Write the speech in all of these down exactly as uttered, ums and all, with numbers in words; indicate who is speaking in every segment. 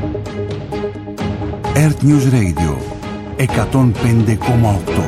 Speaker 1: Earth News Radio εκατόν πέντε κόμμα οκτώ.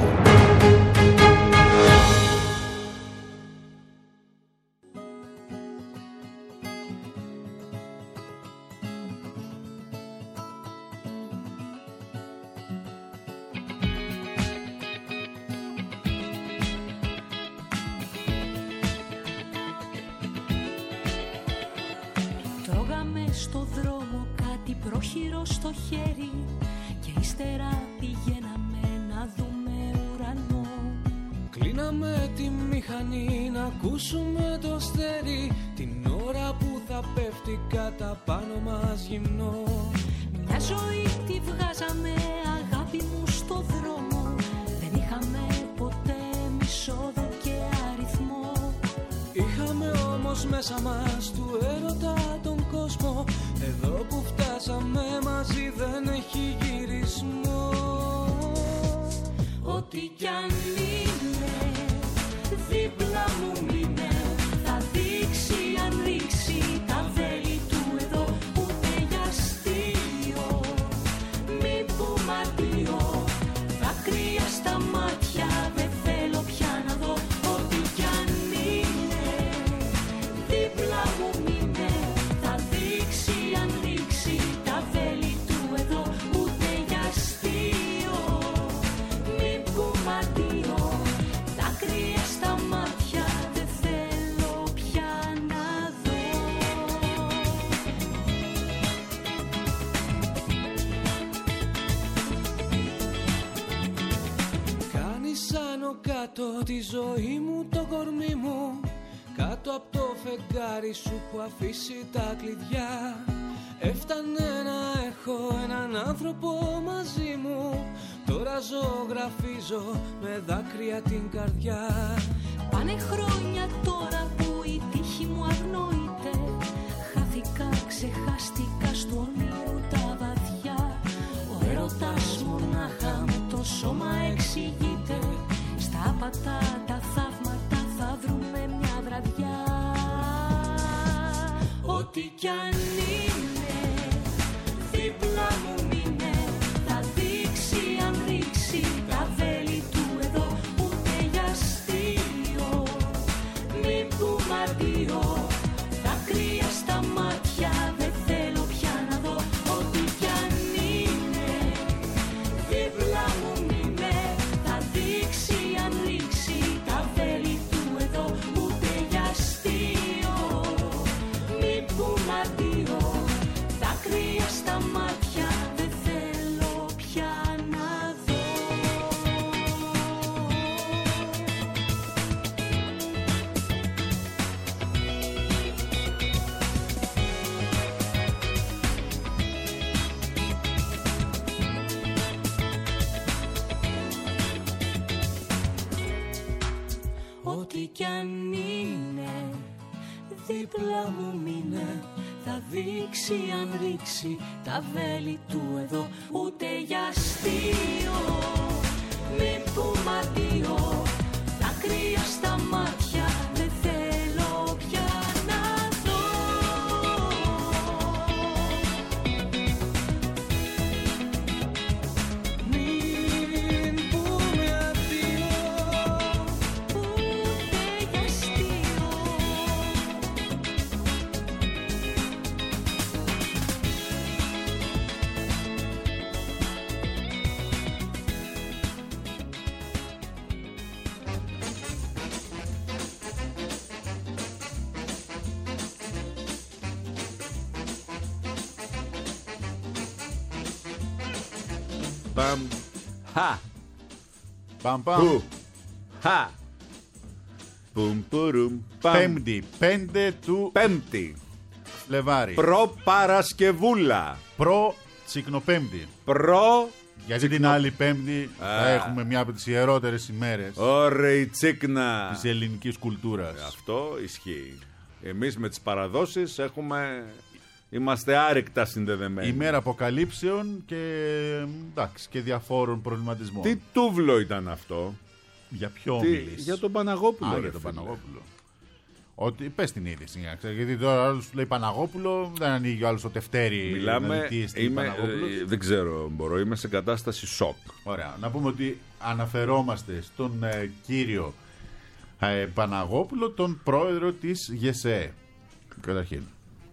Speaker 2: Τρώγαμε στο δρόμο κάτι πρόχειρο στο χέρι και ύστερα πηγαίναμε να δούμε ουρανό.
Speaker 3: Κλείναμε τη μηχανή να ακούσουμε το αστέρι την ώρα που θα πέφτει κατά πάνω μας γυμνό.
Speaker 2: Μια ζωή τη βγάζαμε αγάπη μου στο δρόμο, δεν είχαμε ποτέ μισόδο και αριθμό.
Speaker 3: Είχαμε όμως μέσα μας του έρωτα τον κόσμο, εδώ που φτάσαμε μαζί δεν έχει γυρισμό.
Speaker 2: Ό,τι κι αν είναι δίπλα μου μείνε, θα δείξει αν ρίξει τα βέλη του εδώ, ούτε για αστείο μη πούμε αντίο, δάκρυα στα μάτια δεν θέλω πια να δω. Ό,τι κι αν είναι δίπλα μου μείνε, θα δείξει αν ρίξει τα βέλη του εδώ, ούτε για αστείο μη πούμε αντίο, δάκρυα στα μάτια δεν θέλω πια να δω.
Speaker 3: Κάνει άνω κάτω τη ζωή μου, το κορμί μου, κάτω από το φεγγάρι σου που αφήσει τα κλειδιά. Έφτανε να έχω έναν άνθρωπο μαζί μου, τώρα ζωγραφίζω με δάκρυα την καρδιά.
Speaker 2: Πάνε χρόνια τώρα που η τύχη μου αγνοείται, χάθηκα, ξεχάστηκα στο όνειρο τα βαθιά. Ο έρωτας μονάχα με το σώμα εξηγείται, στα άπατα τα θαύματα θα βρούμε μια βραδιά. Ό,τι κι αν είναι δίπλα μου μείνε, θα δείξει αν ρίξει τα βέλη του εδώ, ούτε για αστείο μη πούμε αντίο, δάκρυα στα μάτια δεν θέλω πια να δω. Ό,τι κι αν είναι δίπλα μου μείνε, θα δείξει αν ρίξει τα βέλη του εδώ, ούτε για αστείο μη πούμε αντίο, δάκρυα στα μάτια δεν θέλω πια να δω. Ό,τι κι αν είναι δίπλα μου μείνε, θα δείξει αν ρίξει τα βέλη του εδώ, ούτε για αστείο μη πούμε αντίο, δάκρυα στα μάτια δεν θέλω πια να δω.
Speaker 3: Μην πούμε αντίο,
Speaker 2: Ούτε για αστείο.
Speaker 4: Παμ. Χα.
Speaker 5: Παμ παμ.
Speaker 4: Που. Χα. Πουμ πουρουμ. Παμ.
Speaker 5: Πέμπτη, πέντε του
Speaker 4: Πέμπτη.
Speaker 5: Φλεβάρι.
Speaker 4: Προ-Παρασκευούλα.
Speaker 5: Προ Τσικνοπέμπτη.
Speaker 4: Προ.
Speaker 5: Γιατί την άλλη Πέμπτη θα έχουμε μια από τις ιερότερες ημέρες
Speaker 4: Ωραία η τσίκνα
Speaker 5: της ελληνικής κουλτούρας.
Speaker 4: Αυτό ισχύει. Εμείς με τις παραδόσεις έχουμε... Είμαστε άρρηκτα συνδεδεμένοι.
Speaker 5: Ημέρα αποκαλύψεων και, εντάξει, και διαφόρων προβληματισμών.
Speaker 4: Τι τούβλο ήταν αυτό?
Speaker 5: Για ποιο
Speaker 4: Τι...
Speaker 5: μιλείς?
Speaker 4: Για τον Παναγόπουλο.
Speaker 5: Α,
Speaker 4: ρε,
Speaker 5: για τον
Speaker 4: φίλε.
Speaker 5: Παναγόπουλο. Ότι πες την είδηση. Γιατί τώρα άλλο λέει Παναγόπουλο, δεν ανοίγει ο άλλο το τευτέρι.
Speaker 4: Μιλάμε. Είμαι, ε, δεν ξέρω, μπορώ. Είμαι σε κατάσταση σοκ.
Speaker 5: Ωραία. Να πούμε ότι αναφερόμαστε στον ε, κύριο ε, Παναγόπουλο, τον πρόεδρο της ΓΕΣΕ. Καταρχήν.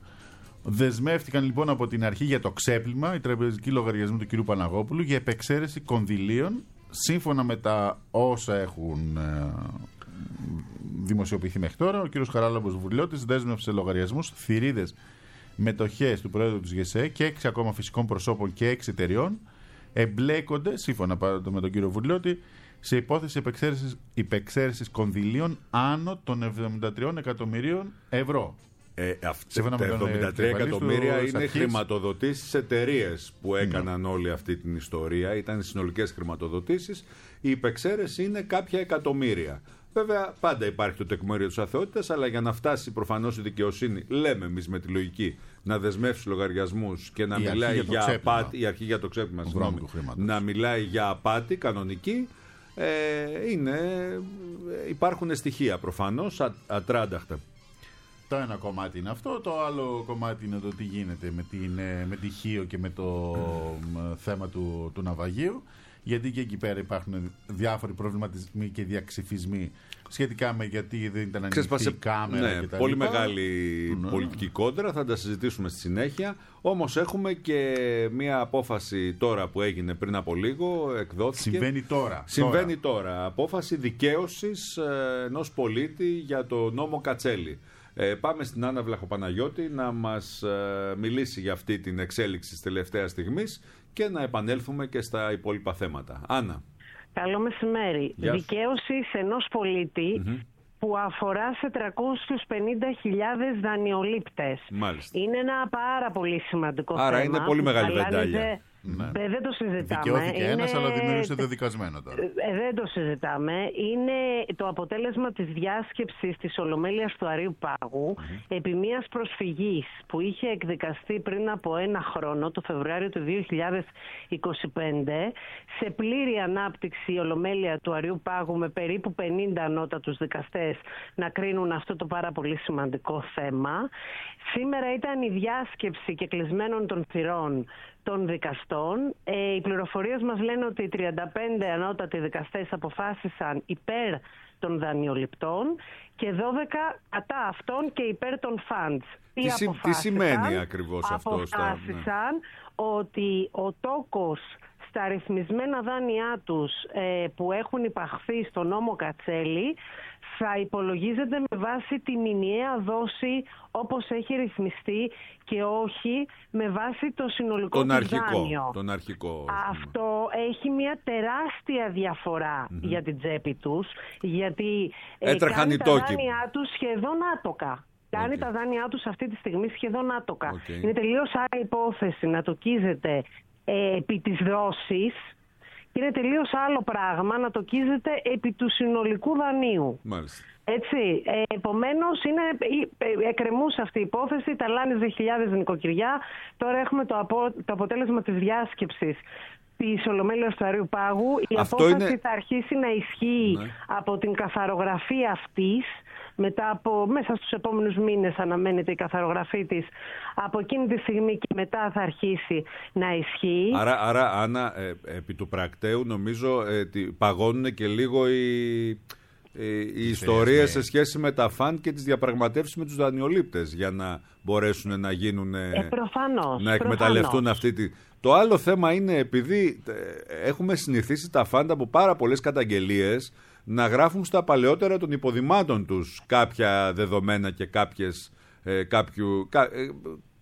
Speaker 5: Δεσμεύτηκαν λοιπόν από την αρχή για το ξέπλυμα οι τραπεζικοί λογαριασμοί του κυρίου Παναγόπουλου για επεξαίρεση κονδυλίων σύμφωνα με τα όσα έχουν ε, δημοσιοποιηθεί μέχρι τώρα. Ο κύριος Χαράλαμπος Βουλιώτης δέσμευσε λογαριασμούς, θηρίδες, μετοχές του πρόεδρου της ΓΕΣΕ και έξι ακόμα φυσικών προσώπων και έξι εταιριών εμπλέκονται, σύμφωνα με τον κύριο Βουλιώτη, σε υπόθεση επεξαίρεσης, υπεξαίρεσης κονδυλίων άνω των εβδομήντα τρία εκατομμυρίων ευρώ.
Speaker 4: Ε, αυτή, τα εβδομήντα τρία εκατομμύρια είναι χρηματοδοτήσεις εταιρείες που έκαναν mm. όλη αυτή την ιστορία. Ήταν συνολικές χρηματοδοτήσεις. Η υπεξαίρεση είναι κάποια εκατομμύρια. Βέβαια, πάντα υπάρχει το τεκμήριο της αθεότητας, αλλά για να φτάσει προφανώς η δικαιοσύνη, λέμε εμείς με τη λογική, να δεσμεύσει λογαριασμούς και να η μιλάει για, για απάτη, η αρχή για το ξέπλυμα, συγγνώμη, να μιλάει για απάτη κανονική, ε, είναι, υπάρχουν στοιχεία προφανώς α, ατράνταχτα.
Speaker 5: Το ένα κομμάτι είναι αυτό, το άλλο κομμάτι είναι το τι γίνεται με, την, με τη Χίο και με το mm. θέμα του, του ναυαγίου, γιατί και εκεί πέρα υπάρχουν διάφοροι προβληματισμοί και διαξυφισμοί σχετικά με γιατί δεν ήταν ανοιχτή η κάμερα
Speaker 4: ναι,
Speaker 5: και τα
Speaker 4: πολύ
Speaker 5: λοιπά.
Speaker 4: Μεγάλη
Speaker 5: ναι.
Speaker 4: πολιτική κόντρα, θα τα συζητήσουμε στη συνέχεια. Όμως έχουμε και μία απόφαση τώρα που έγινε πριν από λίγο, εκδόθηκε.
Speaker 5: Συμβαίνει τώρα.
Speaker 4: Συμβαίνει τώρα. τώρα. Απόφαση δικαίωσης ενός πολίτη για το νόμο Κατσέλη. Ε, πάμε στην Άννα Βλαχοπαναγιώτη να μας ε, μιλήσει για αυτή την εξέλιξη της τελευταίας στιγμής και να επανέλθουμε και στα υπόλοιπα θέματα. Άννα.
Speaker 6: Καλό μεσημέρι. Δικαίωση ενός πολίτη mm-hmm. που αφορά σε τριακόσιους πενήντα χιλιάδες δανειολήπτες.
Speaker 4: Μάλιστα.
Speaker 6: Είναι ένα πάρα πολύ σημαντικό
Speaker 4: Άρα
Speaker 6: θέμα.
Speaker 4: Άρα είναι πολύ μεγάλη βεντάλια.
Speaker 6: Ναι. Δεν το συζητάμε.
Speaker 5: Δικαιώθηκε
Speaker 6: είναι...
Speaker 5: ένας, αλλά δημιούργησε δεδικασμένο τώρα.
Speaker 6: Ε, δεν το συζητάμε. Είναι το αποτέλεσμα της διάσκεψης της Ολομέλειας του Αρείου Πάγου mm-hmm. επί μιας προσφυγής που είχε εκδικαστεί πριν από ένα χρόνο, το Φεβρουάριο του δύο χιλιάδες είκοσι πέντε, σε πλήρη ανάπτυξη η Ολομέλεια του Αρείου Πάγου με περίπου πενήντα ανώτατους δικαστές να κρίνουν αυτό το πάρα πολύ σημαντικό θέμα. Σήμερα ήταν η διάσκεψη και κλεισμένων των θυρών των δικαστών. Ε, οι πληροφορίες μας λένε ότι οι τριάντα πέντε ανώτατοι δικαστές αποφάσισαν υπέρ των δανειοληπτών και δώδεκα κατά αυτών και υπέρ των funds.
Speaker 4: Τι, τι, τι σημαίνει ακριβώς αυτό?
Speaker 6: Αποφάσισαν ναι. ότι ο τόκος στα ρυθμισμένα δάνειά τους ε, που έχουν υπαχθεί στο νόμο Κατσέλη θα υπολογίζεται με βάση τη μηνιαία δόση όπως έχει ρυθμιστεί και όχι με βάση το συνολικό
Speaker 4: τον
Speaker 6: του
Speaker 4: αρχικό,
Speaker 6: δάνειο.
Speaker 4: Τον αρχικό.
Speaker 6: Αυτό έχει μια τεράστια διαφορά mm-hmm. για την τσέπη τους, γιατί ε,
Speaker 4: έτρεχαν
Speaker 6: κάνει
Speaker 4: οι
Speaker 6: τα
Speaker 4: τόκοι.
Speaker 6: δάνειά τους σχεδόν άτοκα. Κάνει okay. τα δάνειά τους αυτή τη στιγμή σχεδόν άτοκα.
Speaker 4: Okay.
Speaker 6: Είναι τελείως άλλη υπόθεση να τοκίζεται ε, επί της δόσης και είναι τελείως άλλο πράγμα να τοκίζεται επί του συνολικού δανείου.
Speaker 4: Μάλιστα.
Speaker 6: Έτσι, ε, επομένως είναι, ε, εκκρεμούσε αυτή η υπόθεση, ταλάνιζε χιλιάδες νοικοκυριά. Τώρα έχουμε το, απο, το αποτέλεσμα της διάσκεψης της Ολομέλειας του Αρείου Πάγου. Η Αυτό απόφαση είναι... θα αρχίσει να ισχύει ναι. από την καθαρογραφή αυτής. Μετά από, μέσα στους επόμενους μήνες αναμένεται η καθαρογραφή της. Από εκείνη τη στιγμή και μετά θα αρχίσει να ισχύει.
Speaker 4: Άρα, άρα Άννα, ε, επί του πρακτέου νομίζω ε, παγώνουν και λίγο οι, ε, οι ιστορίες σε σχέση με τα φαντ και τις διαπραγματεύσεις με τους δανειολήπτες για να μπορέσουν να γίνουν,
Speaker 6: ε, προφανώς,
Speaker 4: να εκμεταλλευτούν προφανώς. αυτή τη... Το άλλο θέμα είναι επειδή ε, έχουμε συνηθίσει τα φαντ από πάρα πολλές καταγγελίες να γράφουν στα παλαιότερα των υποδημάτων τους κάποια δεδομένα και κάποιες, ε, κάποιου, κα, ε,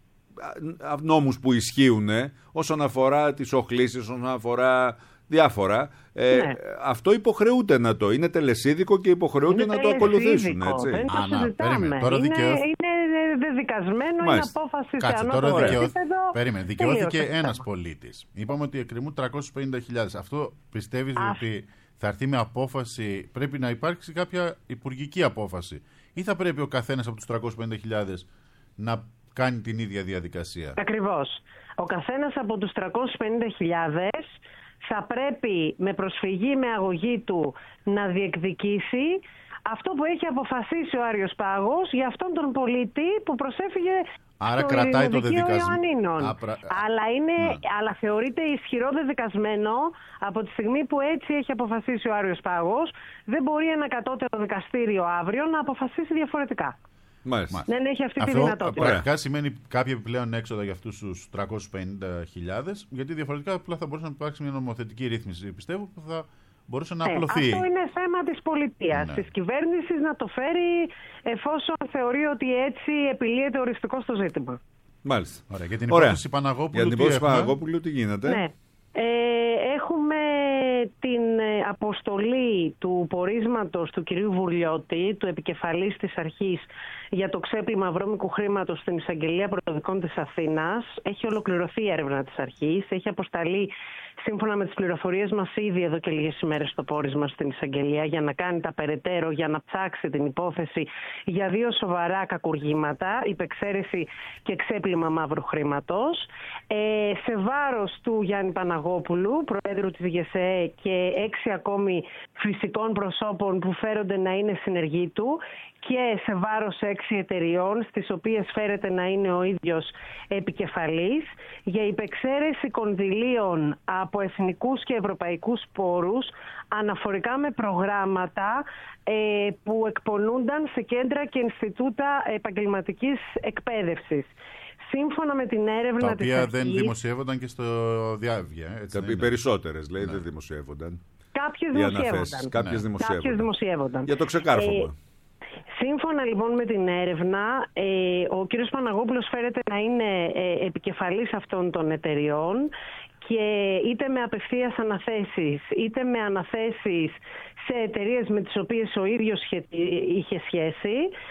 Speaker 4: νόμους που ισχύουν ε, όσον αφορά τις οχλήσεις, όσον αφορά διάφορα. Ε, ναι. Αυτό υποχρεούται να το. Είναι τελεσίδικο και υποχρεούται είναι να το ακολουθήσουν. Έτσι.
Speaker 6: Δεν το
Speaker 5: Άνα,
Speaker 6: συζητάμε.
Speaker 5: Τώρα
Speaker 6: είναι,
Speaker 5: δικαιώ...
Speaker 6: είναι δεδικασμένο, είναι απόφαση
Speaker 5: Κάτσε,
Speaker 6: σε
Speaker 5: τώρα
Speaker 6: ανώτατο
Speaker 5: δικαιώ...
Speaker 6: επίπεδο.
Speaker 5: Περίμενε, δικαιώθηκε ένας πολίτης. Είπαμε ότι εκκρεμούν τριακόσιες πενήντα χιλιάδες. Αυτό πιστεύεις Α... ότι θα έρθει με απόφαση, πρέπει να υπάρξει κάποια υπουργική απόφαση, ή θα πρέπει ο καθένας από τους τριακόσιες πενήντα χιλιάδες να κάνει την ίδια διαδικασία?
Speaker 6: Ακριβώς. Ο καθένας από τους τριακόσιες πενήντα χιλιάδες θα πρέπει με προσφυγή, με αγωγή του να διεκδικήσει αυτό που έχει αποφασίσει ο Άριος Πάγος για αυτόν τον πολίτη που προσέφυγε
Speaker 5: Άρα
Speaker 6: στο
Speaker 5: κρατάει το
Speaker 6: Ειρηνοδικείο
Speaker 5: δεδικασμένο.
Speaker 6: Ιωαννίνων.
Speaker 5: Άπρα...
Speaker 6: Αλλά, είναι,
Speaker 5: Ναι.
Speaker 6: αλλά θεωρείται ισχυρό δεδικασμένο από τη στιγμή που έτσι έχει αποφασίσει ο Άριος Πάγος. Δεν μπορεί ένα κατώτερο δικαστήριο αύριο να αποφασίσει διαφορετικά.
Speaker 4: Μάλιστα.
Speaker 6: Δεν έχει αυτή τη
Speaker 5: Αυτό
Speaker 6: δυνατότητα.
Speaker 5: πρακτικά σημαίνει κάποια επιπλέον έξοδα για αυτούς τους τριακόσιες πενήντα χιλιάδες, γιατί διαφορετικά απλά θα μπορούσε να υπάρξει μια νομοθετική ρύθμιση, πιστεύω, που θα μπορούσε να
Speaker 6: Ε,
Speaker 5: απλωθεί.
Speaker 6: αυτό είναι θέμα της πολιτείας,
Speaker 5: Ναι.
Speaker 6: της κυβέρνησης να το φέρει εφόσον θεωρεί ότι έτσι επιλύεται οριστικό στο ζήτημα.
Speaker 4: Μάλιστα.
Speaker 5: Ωραία. Για την
Speaker 4: Ωραία.
Speaker 5: υπόθεση Παναγόπουλου,
Speaker 4: Για την
Speaker 5: τι
Speaker 4: υπόθεση
Speaker 5: έχουμε?
Speaker 4: Παναγόπουλου τι γίνεται.
Speaker 6: Ναι. Ε, έχουμε την ε, αποστολή του πορίσματος του κυρίου Βουρλιώτη, του επικεφαλής της αρχής για το ξέπλυμα βρώμικου χρήματος στην Εισαγγελία Πρωτοδικών της Αθήνας. Έχει ολοκληρωθεί η έρευνα της αρχής, έχει αποσταλεί σύμφωνα με τις πληροφορίες μας ήδη εδώ και λίγες ημέρες το πόρισμα στην Εισαγγελία για να κάνει τα περαιτέρω, για να ψάξει την υπόθεση για δύο σοβαρά κακουργήματα, υπεξαίρεση και ξέπλυμα μαύρου χρήματος. Ε, σε βάρος του Γιάννη Παναγόπουλου, Προέδρου της ΓΕΣΕΕ, και έξι ακόμη φυσικών προσώπων που φέρονται να είναι συνεργοί του, και σε βάρος έξι εταιριών, στις οποίες φέρεται να είναι ο ίδιος επικεφαλής, για υπεξαίρεση κονδυλίων από εθνικούς και ευρωπαϊκούς πόρους αναφορικά με προγράμματα ε, που εκπονούνταν σε κέντρα και Ινστιτούτα επαγγελματικής εκπαίδευσης. Σύμφωνα με την έρευνα
Speaker 5: Τα
Speaker 6: της
Speaker 5: οποία
Speaker 6: αρχής,
Speaker 5: δεν δημοσιεύονταν και στο διάβγεια. Έτσι,
Speaker 4: Οι περισσότερες, λέει, δεν δημοσιεύονταν.
Speaker 6: κάποιες
Speaker 4: Οι αναθέσεις.
Speaker 6: δημοσιεύονταν.
Speaker 4: Κάποιες
Speaker 5: Ναι.
Speaker 4: δημοσιεύονταν.
Speaker 6: Κάποιες δημοσιεύονταν.
Speaker 4: Για το ξεκάρφωμα.
Speaker 6: Ε, Σύμφωνα λοιπόν με την έρευνα, ε, ο κύριος Παναγόπουλος φέρεται να είναι ε, επικεφαλής αυτών των εταιριών και είτε με απευθείας αναθέσεις, είτε με αναθέσεις σε εταιρείες με τις οποίες ο ίδιος είχε σχέση,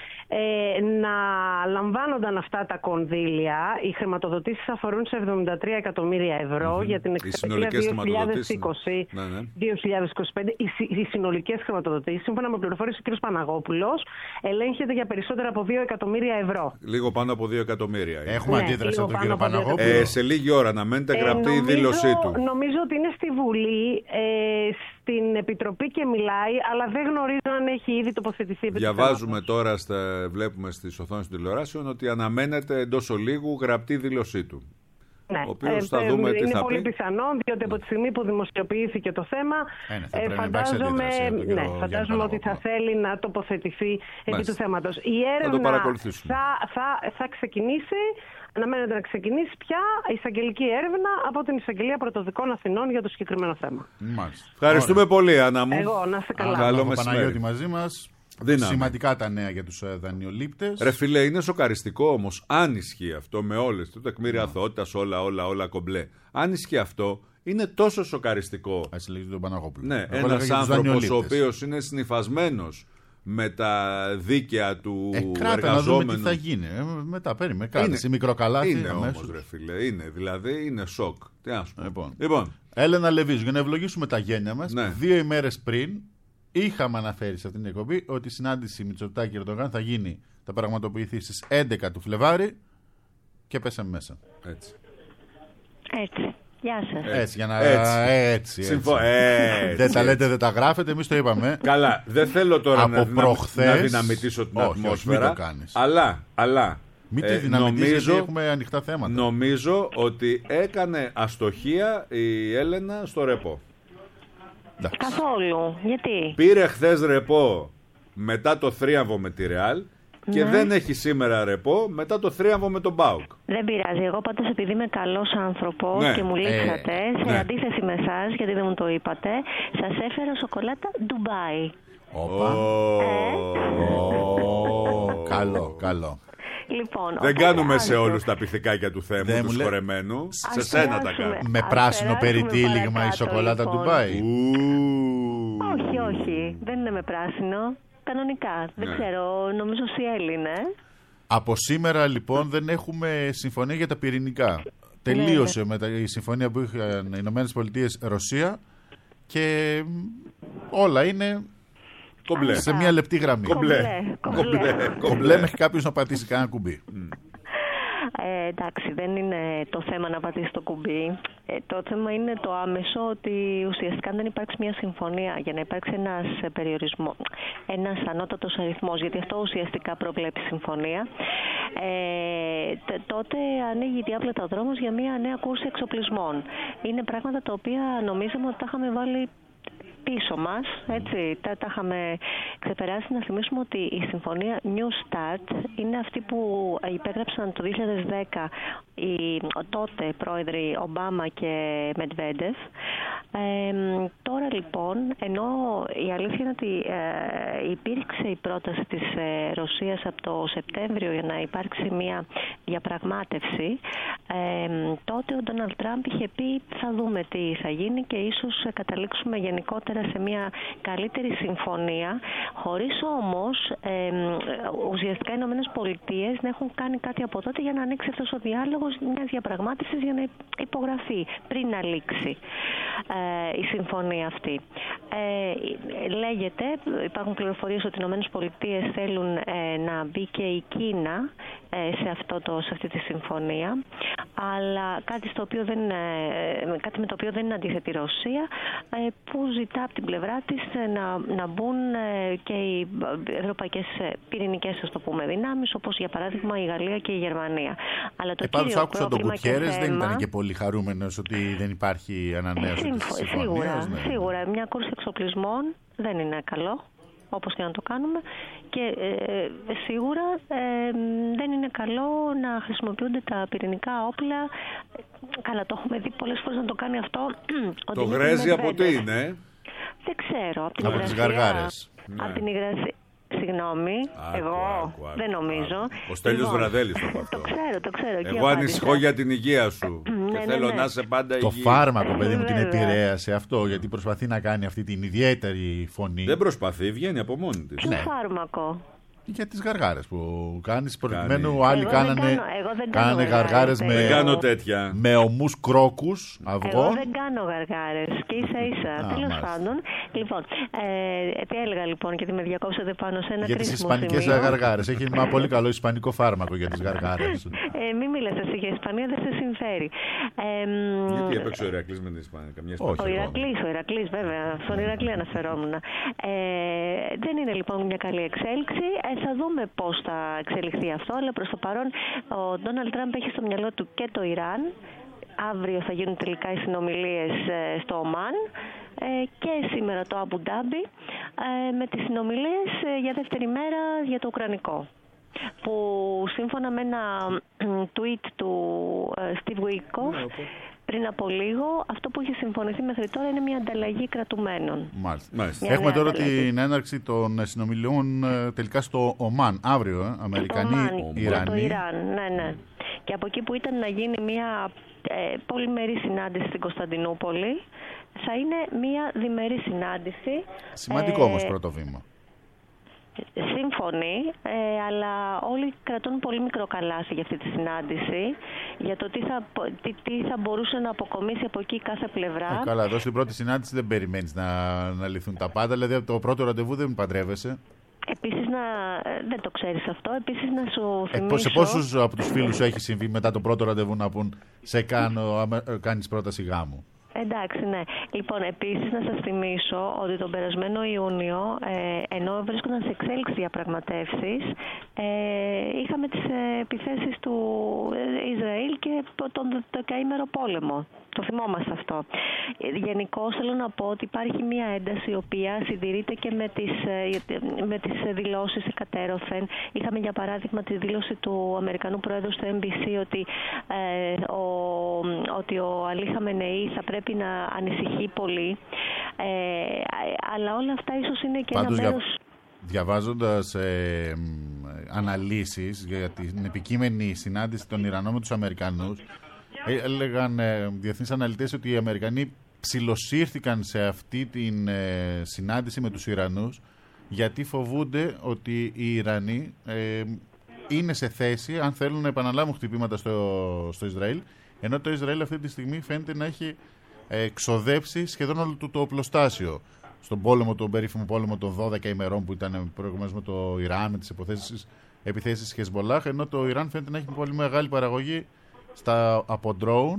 Speaker 6: ε, να λαμβάνονταν αυτά τα κονδύλια. Οι χρηματοδοτήσεις αφορούν σε εβδομήντα τρία εκατομμύρια ευρώ
Speaker 4: Mm-hmm.
Speaker 6: για την εξετασία δύο χιλιάδες είκοσι
Speaker 4: ναι, ναι.
Speaker 6: δύο χιλιάδες είκοσι πέντε. Οι, οι συνολικές χρηματοδοτήσεις, σύμφωνα με πληροφορίες του κ. Παναγόπουλος, ελέγχεται για περισσότερα από δύο εκατομμύρια ευρώ.
Speaker 4: Λίγο πάνω από δύο εκατομμύρια.
Speaker 5: Έχουμε
Speaker 6: Ναι,
Speaker 5: αντίδραση
Speaker 6: λίγο
Speaker 5: από τον
Speaker 6: πάνω
Speaker 5: κύριο
Speaker 6: από δύο
Speaker 5: Παναγόπουλο.
Speaker 4: Ε, σε λίγη ώρα να μένετε γραπτή η
Speaker 6: νομίζω,
Speaker 4: δήλωσή του.
Speaker 6: Νομίζω ότι είναι στη Βουλή, ε, στην Επιτροπή και μιλάει, αλλά δεν γνωρίζω αν έχει ήδη τοποθετηθεί. επί του
Speaker 4: Διαβάζουμε
Speaker 6: θέματος.
Speaker 4: τώρα, στα, βλέπουμε στις οθόνες των τηλεοράσεων ότι αναμένεται εντός ολίγου γραπτή δήλωσή του.
Speaker 6: Ναι.
Speaker 4: Ο οποίος θα
Speaker 6: ε,
Speaker 4: δούμε τι
Speaker 6: είναι
Speaker 4: θα
Speaker 6: πολύ
Speaker 4: πει.
Speaker 6: πιθανό, διότι από τη στιγμή που δημοσιοποιήθηκε το θέμα,
Speaker 5: Ε, ναι, θα
Speaker 6: ε,
Speaker 5: πρέπει να υπάρξει
Speaker 6: φαντάζομαι,
Speaker 5: αντίδραση από τον κύριο
Speaker 6: ναι,
Speaker 5: Γιάννη
Speaker 6: φαντάζομαι ότι θα
Speaker 5: Παναγόπουλο.
Speaker 6: θέλει να τοποθετηθεί επί
Speaker 4: Μάλιστα.
Speaker 6: του θέματος. Η
Speaker 4: το
Speaker 6: έρευνα
Speaker 4: παρακολουθήσουμε.
Speaker 6: θα, θα, θα ξεκινήσει, αναμένεται να ξεκινήσει πια εισαγγελική έρευνα από την Εισαγγελία Πρωτοδικών Αθηνών για το συγκεκριμένο θέμα.
Speaker 5: Μάλιστα.
Speaker 4: Ευχαριστούμε
Speaker 5: Ωραία.
Speaker 4: πολύ, Άννα μου.
Speaker 6: Εγώ, να είστε καλά.
Speaker 4: Καλό
Speaker 5: Ο
Speaker 4: μεσημέρι.
Speaker 5: Παναγιώτη μαζί μας.
Speaker 4: Δύναμη.
Speaker 5: Σημαντικά τα νέα για τους ε, δανειολήπτες.
Speaker 4: Ρε φίλε, είναι σοκαριστικό όμως. Αν ισχύει αυτό με όλες το τεκμήρια αθωότητας, όλα, όλα, όλα κομπλέ. Αν ισχύει αυτό, είναι τόσο σοκαριστικό.
Speaker 5: Ας λέγεται τον Παναγόπουλο.
Speaker 4: Ναι,
Speaker 5: Εγώ έλεγα
Speaker 4: ένας
Speaker 5: για τους
Speaker 4: άνθρωπος ο
Speaker 5: δανειολήπτες.
Speaker 4: οποίος είναι συνυφασμένος με τα δίκαια του
Speaker 5: Ε, κράτα να δούμε
Speaker 4: εργαζόμενου.
Speaker 5: τι θα γίνει. Ε, μετά περίμενε. Κράτα
Speaker 4: Είναι.
Speaker 5: σε μικρό καλάθι.
Speaker 4: Είναι
Speaker 5: αμέσως.
Speaker 4: όμως, ρε φίλε, είναι. Δηλαδή είναι σοκ. Τι να σου πω.
Speaker 5: Λοιπόν.
Speaker 4: λοιπόν,
Speaker 5: Έλενα Λεβίζου, για να ευλογήσουμε τα γένια μας,
Speaker 4: Ναι.
Speaker 5: δύο ημέρες πριν είχαμε αναφέρει σε αυτήν την εκπομπή ότι η συνάντηση Μητσοτάκη Ερντογάν θα γίνει, θα πραγματοποιηθεί στις έντεκα του Φλεβάρι και πέσαμε μέσα.
Speaker 4: έτσι.
Speaker 7: Έτσι. Γεια σας.
Speaker 5: Έτσι, για να.
Speaker 4: Έτσι.
Speaker 5: Έτσι. έτσι.
Speaker 4: Συμφω- έτσι,
Speaker 5: Δεν τα
Speaker 4: έτσι.
Speaker 5: λέτε, δεν τα γράφετε, εμείς το είπαμε.
Speaker 4: Καλά, δεν θέλω τώρα
Speaker 5: Από
Speaker 4: να, δυνα-
Speaker 5: προχθές-
Speaker 4: να δυναμητήσω την
Speaker 5: Όχι, όχι,
Speaker 4: ατμόσφαιρα.
Speaker 5: μην το κάνεις.
Speaker 4: Αλλά, αλλά
Speaker 5: Μην τη
Speaker 4: ε,
Speaker 5: δυναμητήσεις,
Speaker 4: νομίζω,
Speaker 5: γιατί έχουμε ανοιχτά θέματα.
Speaker 4: νομίζω ότι έκανε αστοχία η Έλενα στο ρεπό.
Speaker 5: Εντάξει.
Speaker 7: Καθόλου. Γιατί?
Speaker 4: Πήρε χθες ρεπό μετά το θρίαμβο με τη Ρεάλ και
Speaker 7: Ναι.
Speaker 4: δεν έχει σήμερα ρεπό μετά το θρίαμβο με τον Μπάουκ.
Speaker 7: Δεν πειράζει. Εγώ πάντως επειδή είμαι καλός άνθρωπος
Speaker 4: Ναι.
Speaker 7: και μου λείψατε, σε
Speaker 4: ναι.
Speaker 7: αντίθεση με εσάς, γιατί δεν μου το είπατε, σας έφερα σοκολάτα Ντουμπάι.
Speaker 5: Όπα. Ω, Καλό, καλό.
Speaker 7: Λοιπόν,
Speaker 4: Δεν
Speaker 7: οπότε
Speaker 4: κάνουμε
Speaker 7: άστο.
Speaker 4: σε όλους τα πυθικάκια του Θέμου,
Speaker 5: Δεν
Speaker 4: του
Speaker 5: μου λέ-
Speaker 4: σχορεμένου. Σε
Speaker 7: Ας
Speaker 4: σένα τα
Speaker 7: περάσουμε.
Speaker 4: κάνω.
Speaker 5: Με
Speaker 7: Ας
Speaker 5: πράσινο
Speaker 7: περάσουμε
Speaker 5: περιτύλιγμα η
Speaker 7: παρακάτω,
Speaker 5: σοκολάτα
Speaker 7: λοιπόν.
Speaker 5: Ντουμπάι.
Speaker 4: Ου.
Speaker 7: Όχι, όχι. Δεν είναι με πράσινο. Κανονικά. Δεν
Speaker 4: Ναι.
Speaker 7: ξέρω. Νομίζω Σιέλ είναι.
Speaker 5: Από σήμερα λοιπόν δεν έχουμε συμφωνία για τα πυρηνικά. Τελείωσε με τα, η συμφωνία που είχαν οι Ηνωμένες Πολιτείες Ρωσία και μ, όλα είναι
Speaker 4: Κομπλέ.
Speaker 5: σε μια λεπτή γραμμή.
Speaker 4: Κομπλέ.
Speaker 7: Κομπλέ.
Speaker 4: Κομπλέ.
Speaker 5: Κομπλέ μέχρι κάποιος να πατήσει κανένα κουμπί.
Speaker 7: Ε, εντάξει, δεν είναι το θέμα να πατήσει το κουμπί. Ε, το θέμα είναι το άμεσο ότι ουσιαστικά αν δεν υπάρξει μια συμφωνία για να υπάρξει ένας περιορισμός, ένας ανώτατος αριθμός, γιατί αυτό ουσιαστικά προβλέπει συμφωνία, ε, τότε ανοίγει διάπλατα ο δρόμος για μια νέα κούρση εξοπλισμών. Είναι πράγματα τα οποία νομίζαμε ότι τα είχαμε βάλει πίσω μας, έτσι, τα, τα είχαμε ξεπεράσει. Να θυμίσουμε ότι η συμφωνία New Start είναι αυτή που υπέγραψαν το δύο χιλιάδες δέκα οι τότε πρόεδροι Ομπάμα και Μετβέντεφ. Ε, τώρα λοιπόν, ενώ η αλήθεια είναι ότι ε, υπήρξε η πρόταση της ε, Ρωσίας από το Σεπτέμβριο για να υπάρξει μια διαπραγμάτευση, ε, τότε ο Ντόναλντ Τραμπ είχε πει θα δούμε τι θα γίνει και ίσως καταλήξουμε γενικότερα σε μια καλύτερη συμφωνία, χωρίς όμως ε, ουσιαστικά οι Ηνωμένες Πολιτείες να έχουν κάνει κάτι από τότε για να ανοίξει αυτός ο διάλογος μιας διαπραγμάτευσης για να υπογραφεί πριν να λήξει ε, η συμφωνία αυτή. Ε, λέγεται, υπάρχουν πληροφορίες ότι οι Ηνωμένες Πολιτείες θέλουν ε, να μπει και η Κίνα ε, σε, αυτό το, σε αυτή τη συμφωνία, αλλά κάτι, στο οποίο δεν, ε, κάτι με το οποίο δεν είναι αντίθετη η Ρωσία, ε, που ζητά από την πλευρά της να, να μπουν και οι ευρωπαϊκές πυρηνικές, ας το πούμε, δυνάμεις, όπως για παράδειγμα η Γαλλία και η Γερμανία. Αλλά το
Speaker 5: ε, πάντως άκουσα τον Κουτιέρες,
Speaker 7: θέμα...
Speaker 5: δεν ήταν και πολύ χαρούμενος ότι δεν υπάρχει ανανέωση της συμφωνίας.
Speaker 7: Σίγουρα,
Speaker 5: ναι.
Speaker 7: σίγουρα. Μια κούρση εξοπλισμών δεν είναι καλό, όπως και να το κάνουμε, και ε, σίγουρα ε, δεν είναι καλό να χρησιμοποιούνται τα πυρηνικά όπλα. Καλά, το έχουμε δει πολλές φορές να το κάνει αυτό.
Speaker 4: Το γρέζι από τι είναι?
Speaker 7: Δεν ξέρω. Από, την
Speaker 5: από τις γαργάρες.
Speaker 7: Από την υγρασία. Συγγνώμη,
Speaker 4: άκου,
Speaker 7: εγώ
Speaker 4: άκου, άκου,
Speaker 7: δεν νομίζω.
Speaker 4: Άκου. Ο Στέλιος λοιπόν, Βραδέλης το αυτό.
Speaker 7: Το ξέρω, το ξέρω.
Speaker 4: Εγώ ανησυχώ για την υγεία σου.
Speaker 7: ναι,
Speaker 4: και θέλω
Speaker 7: ναι, ναι.
Speaker 4: να είσαι πάντα
Speaker 5: το
Speaker 4: υγιής.
Speaker 5: Το φάρμακο, παιδί μου, την
Speaker 7: Βέβαια.
Speaker 5: επηρέασε αυτό, γιατί προσπαθεί να κάνει αυτή την ιδιαίτερη φωνή.
Speaker 4: Δεν προσπαθεί, βγαίνει από μόνη της.
Speaker 7: Ποιο
Speaker 5: Ναι.
Speaker 7: φάρμακο?
Speaker 5: Για τις γαργάρες που κάνεις, προκειμένου
Speaker 4: Κάνει.
Speaker 5: άλλοι
Speaker 7: Εγώ
Speaker 5: κάνανε,
Speaker 7: δεν κάνω- εγώ δεν κάνω
Speaker 5: κάνανε
Speaker 7: γαργάρες,
Speaker 5: γαργάρες
Speaker 7: παιδί.
Speaker 5: με,
Speaker 4: Δεν κάνω τέτοια.
Speaker 5: με ομούς κρόκους
Speaker 7: Εγώ
Speaker 5: αυγών.
Speaker 7: δεν κάνω γαργάρες και ίσα ίσα.
Speaker 5: Α,
Speaker 7: Τέλος
Speaker 5: μάλιστα.
Speaker 7: πάντων, λοιπόν, ε, τι έλεγα λοιπόν, γιατί με διακόψατε πάνω σε ένα
Speaker 5: Για τις
Speaker 7: κρίσιμο
Speaker 5: ισπανικές
Speaker 7: σημείο.
Speaker 5: γαργάρες. Έχει ένα πολύ καλό ισπανικό φάρμακο για τις γαργάρες.
Speaker 7: Ε, μην μιλάς εσύ για Ισπανία, δεν σε συμφέρει. Ε, μ,
Speaker 4: Γιατί έπαιξε ο Ηρακλής με την Ισπανία? Καμιά
Speaker 5: Όχι.
Speaker 4: Ισπανία.
Speaker 7: Ο Ηρακλής, ο Ηρακλής βέβαια, στον Ηρακλή αναφερόμουν. Ε, δεν είναι λοιπόν μια καλή εξέλιξη. Ε, θα δούμε πώς θα εξελιχθεί αυτό, αλλά προς το παρόν ο Ντόναλντ Τραμπ έχει στο μυαλό του και το Ιράν. Αύριο θα γίνουν τελικά οι συνομιλίες ε, στο Ομάν ε, και σήμερα το Αμπου Ντάμπι ε, με τις συνομιλίες ε, για δεύτερη μέρα για το Ουκρανικό, που σύμφωνα με ένα tweet του ε, Steve Witkoff πριν από λίγο, αυτό που έχει συμφωνηθεί μέχρι τώρα είναι μια ανταλλαγή κρατουμένων.
Speaker 5: Μάλιστα.
Speaker 4: Μάλιστα.
Speaker 7: Μια
Speaker 5: Έχουμε
Speaker 7: νέα
Speaker 5: τώρα
Speaker 7: ανταλλαγή.
Speaker 5: την έναρξη των συνομιλιών ε, τελικά στο Ομάν. Αύριο, ε, Αμερικανοί,
Speaker 7: Ομάν, για το
Speaker 5: Ιρανοί.
Speaker 7: Ιράν, ναι, ναι. Και από εκεί που ήταν να γίνει μια ε, πολυμερή συνάντηση στην Κωνσταντινούπολη, θα είναι μια διμερή συνάντηση.
Speaker 5: Σημαντικό
Speaker 7: ε,
Speaker 5: όμως πρώτο βήμα.
Speaker 7: Σύμφωνοι, ε, αλλά όλοι κρατούν πολύ μικρό καλάθι για αυτή τη συνάντηση, για το τι θα, τι, τι θα μπορούσε να αποκομίσει από εκεί κάθε πλευρά.
Speaker 5: Ε, καλά, εδώ στην πρώτη συνάντηση δεν περιμένεις να, να λυθούν τα πάντα. Δηλαδή από το πρώτο ραντεβού δεν παντρεύεσαι.
Speaker 7: Επίσης, να, ε, δεν το ξέρεις αυτό, επίσης να σου
Speaker 5: Ε,
Speaker 7: θυμίσω...
Speaker 5: σε πόσους από τους φίλους σου έχει συμβεί μετά το πρώτο ραντεβού να πούν σε κάνω, άμα, ε, κάνεις πρόταση γάμου?
Speaker 7: Εντάξει, ναι. Λοιπόν, επίσης να σας θυμίσω ότι τον περασμένο Ιούνιο, ε, ενώ βρίσκονταν σε εξέλιξη διαπραγματεύσεις, ε, είχαμε τις ε, επιθέσεις του ε, Ισραήλ και τον το, το καήμερο πόλεμο. Το θυμόμαστε αυτό. Γενικώς θέλω να πω ότι υπάρχει μια ένταση η οποία συντηρείται και με τις, με τις δηλώσεις εκατέρωθεν. Είχαμε για παράδειγμα τη δήλωση του Αμερικανού Πρόεδρου στο Εν Μπι Σι ότι, ε, ο, ότι ο Αλή Χαμενεή θα πρέπει να ανησυχεί πολύ. Ε, αλλά όλα αυτά ίσως είναι και
Speaker 5: Πάντως,
Speaker 7: ένα μέρος...
Speaker 5: Για... Διαβάζοντας ε, αναλύσεις για την επικείμενη συνάντηση των Ιρανών με τους Αμερικανούς, έλεγαν ε, διεθνείς αναλυτές ότι οι Αμερικανοί ψιλοσύρθηκαν σε αυτή την ε, συνάντηση με τους Ιρανούς, γιατί φοβούνται ότι οι Ιρανοί ε, είναι σε θέση, αν θέλουν, να επαναλάβουν χτυπήματα στο, στο Ισραήλ, ενώ το Ισραήλ αυτή τη στιγμή φαίνεται να έχει ε, ξοδέψει σχεδόν όλο το, το οπλοστάσιο στον πόλεμο, τον περίφημο πόλεμο των δώδεκα ημερών που ήταν προηγουμένως με το Ιράν, με τις υποθέσεις επιθέσεις Χεσμολάχ, ενώ το Ιράν φαίνεται να έχει πολύ μεγάλη παραγωγή στα, από drone,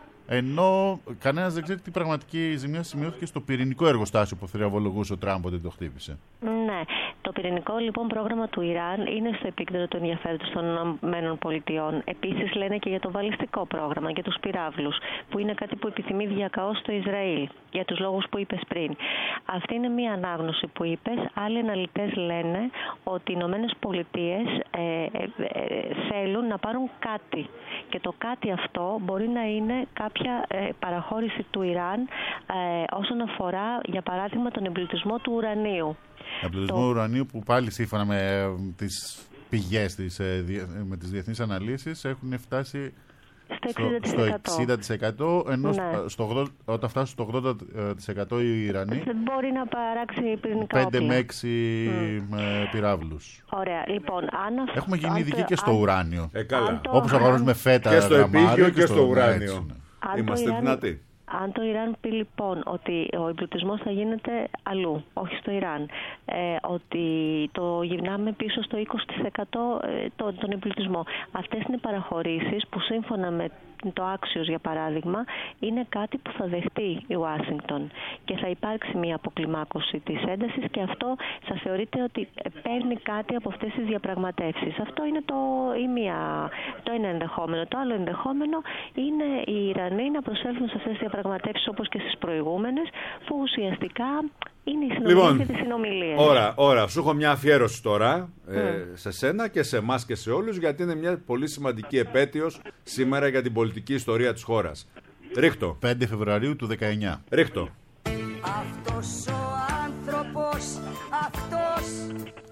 Speaker 5: ενώ κανένας δεν ξέρει τι πραγματική ζημία σημειώθηκε στο πυρηνικό εργοστάσιο που θριαβολογούσε ο Τραμπ ότι το χτύπησε.
Speaker 7: Ναι. Το πυρηνικό λοιπόν πρόγραμμα του Ιράν είναι στο επίκεντρο του ενδιαφέροντος των ΗΠΑ. Επίσης λένε και για το βαλιστικό πρόγραμμα, για τους πυράβλους, που είναι κάτι που επιθυμεί διακαώς το Ισραήλ, για τους λόγους που είπες πριν. Αυτή είναι μία ανάγνωση που είπες. Άλλοι αναλυτές λένε ότι οι ΗΠΑ ε, ε, ε, θέλουν να πάρουν κάτι. Και το κάτι αυτό μπορεί να είναι κάποια ε, παραχώρηση του Ιράν ε, όσον αφορά, για παράδειγμα, τον εμπλουτισμό του ουρανίου.
Speaker 5: Εμπλουτισμό το... ουρανίου που πάλι σύμφωνα με τις πηγές της, με τις διεθνείς αναλύσεις έχουν φτάσει στο εξήντα τοις εκατό, ενώ ναι. στο, όταν φτάσουν στο ογδόντα τοις εκατό οι Ιρανοί
Speaker 7: δεν μπορεί να παράξει πυρηνικά
Speaker 5: πέντε με έξι mm. πυράβλους.
Speaker 7: Ωραία, λοιπόν, αν
Speaker 5: έχουμε γίνει ειδικοί και στο
Speaker 7: αν...
Speaker 5: ουράνιο.
Speaker 4: Ε, καλά.
Speaker 5: Όπως αγοράζουμε φέτα
Speaker 4: και στο επίγειο και, και στο ουράνιο.
Speaker 5: Έτσι,
Speaker 4: ναι. Είμαστε Ιράν... δυνατοί.
Speaker 7: Αν το Ιράν πει λοιπόν ότι ο εμπλουτισμός θα γίνεται αλλού, όχι στο Ιράν, ε, ότι το γυρνάμε πίσω στο είκοσι τοις εκατό ε, τον, τον εμπλουτισμό. Αυτές είναι παραχωρήσεις που σύμφωνα με το Axios για παράδειγμα είναι κάτι που θα δεχτεί η Ουάσιγκτον και θα υπάρξει μια αποκλιμάκωση της έντασης και αυτό θα θεωρείται ότι παίρνει κάτι από αυτές τις διαπραγματεύσεις. Αυτό είναι το, η μία, το ένα ενδεχόμενο. Το άλλο ενδεχόμενο είναι οι Ιρανοί να προσέλθουν σε αυτές τις διαπραγματεύσεις όπως και στις προηγούμενες, που ουσιαστικά είναι οι συνομιλίες
Speaker 4: λοιπόν,
Speaker 7: και τις συνομιλίες.
Speaker 4: Ώρα, ώρα. Σου έχω μια αφιέρωση τώρα mm. ε, σε σένα και σε εμάς και σε όλους, γιατί είναι μια πολύ σημαντική επέτειος σήμερα για την πολιτική ιστορία της χώρας. Ρίχτω.
Speaker 5: πέντε Φεβρουαρίου του δεκαεννιά.
Speaker 4: Ρίχτω.
Speaker 2: Αυτός ο άνθρωπος, αυτός...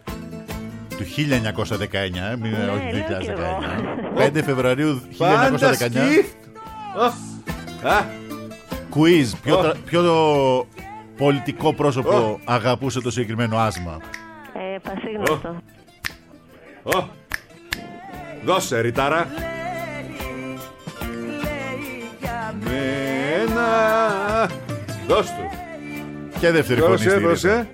Speaker 5: Του χίλια εννιακόσια δεκαεννιά, ε, μην
Speaker 7: ναι,
Speaker 5: όχι δύο χιλιάδες δεκαεννιά.
Speaker 7: Εγώ.
Speaker 5: πέντε Φεβρουαρίου χίλια εννιακόσια δεκαεννιά. Quiz. Ποιο, oh. ποιο το πολιτικό πρόσωπο oh. αγαπούσε το συγκεκριμένο άσμα?
Speaker 7: Ε, πασίγνωστο.
Speaker 4: Oh. Oh. Δώσε, ρητάρα. Μένα. Δώσ' του.
Speaker 5: Και δεύτερη φωνή στη
Speaker 4: ρήτα.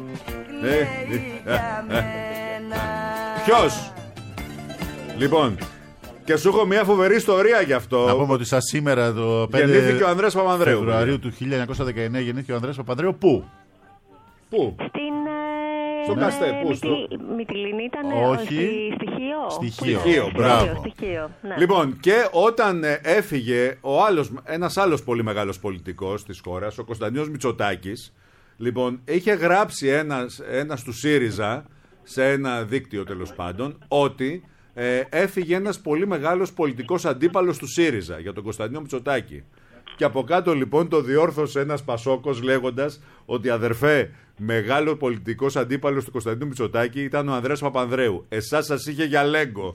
Speaker 4: Ποιος? Λοιπόν, και σου έχω μια φοβερή ιστορία γι' αυτό.
Speaker 5: Να πούμε ότι σαν σήμερα το πέντε
Speaker 4: γεννήθηκε ο Ανδρέας Παπανδρέου.
Speaker 5: Φεβρουαρίου του χίλια εννιακόσια δεκαεννιά γεννήθηκε ο Ανδρέας Παπανδρέου. Πού?
Speaker 4: Πού?
Speaker 7: Στην...
Speaker 4: Στο
Speaker 7: ναι,
Speaker 4: Καστέ, πού?
Speaker 7: Στο... Μυτιλίνη ήταν.
Speaker 5: Όχι.
Speaker 7: Στη... Στοιχείο.
Speaker 5: Στοιχείο,
Speaker 4: Στοιχείο, μπράβο.
Speaker 7: Στοιχείο, ναι.
Speaker 4: Λοιπόν, και όταν έφυγε ο άλλος, ένας άλλος πολύ μεγάλος πολιτικός της χώρας, ο Κωνσταντίνος Μητσοτάκης, λοιπόν, είχε γράψει ένας, ένας του ΣΥΡΙΖΑ, σε ένα δίκτυο τέλος πάντων, ότι ε, έφυγε ένας πολύ μεγάλος πολιτικός αντίπαλος του ΣΥΡΙΖΑ για τον Κωνσταντίνο Μητσοτάκη. Και από κάτω λοιπόν το διόρθωσε ένας Πασόκος λέγοντας ότι αδερφέ, μεγάλο πολιτικός αντίπαλος του Κωνσταντίνου Μητσοτάκη ήταν ο Ανδρέας Παπανδρέου. Εσάς σας είχε για λέγκο.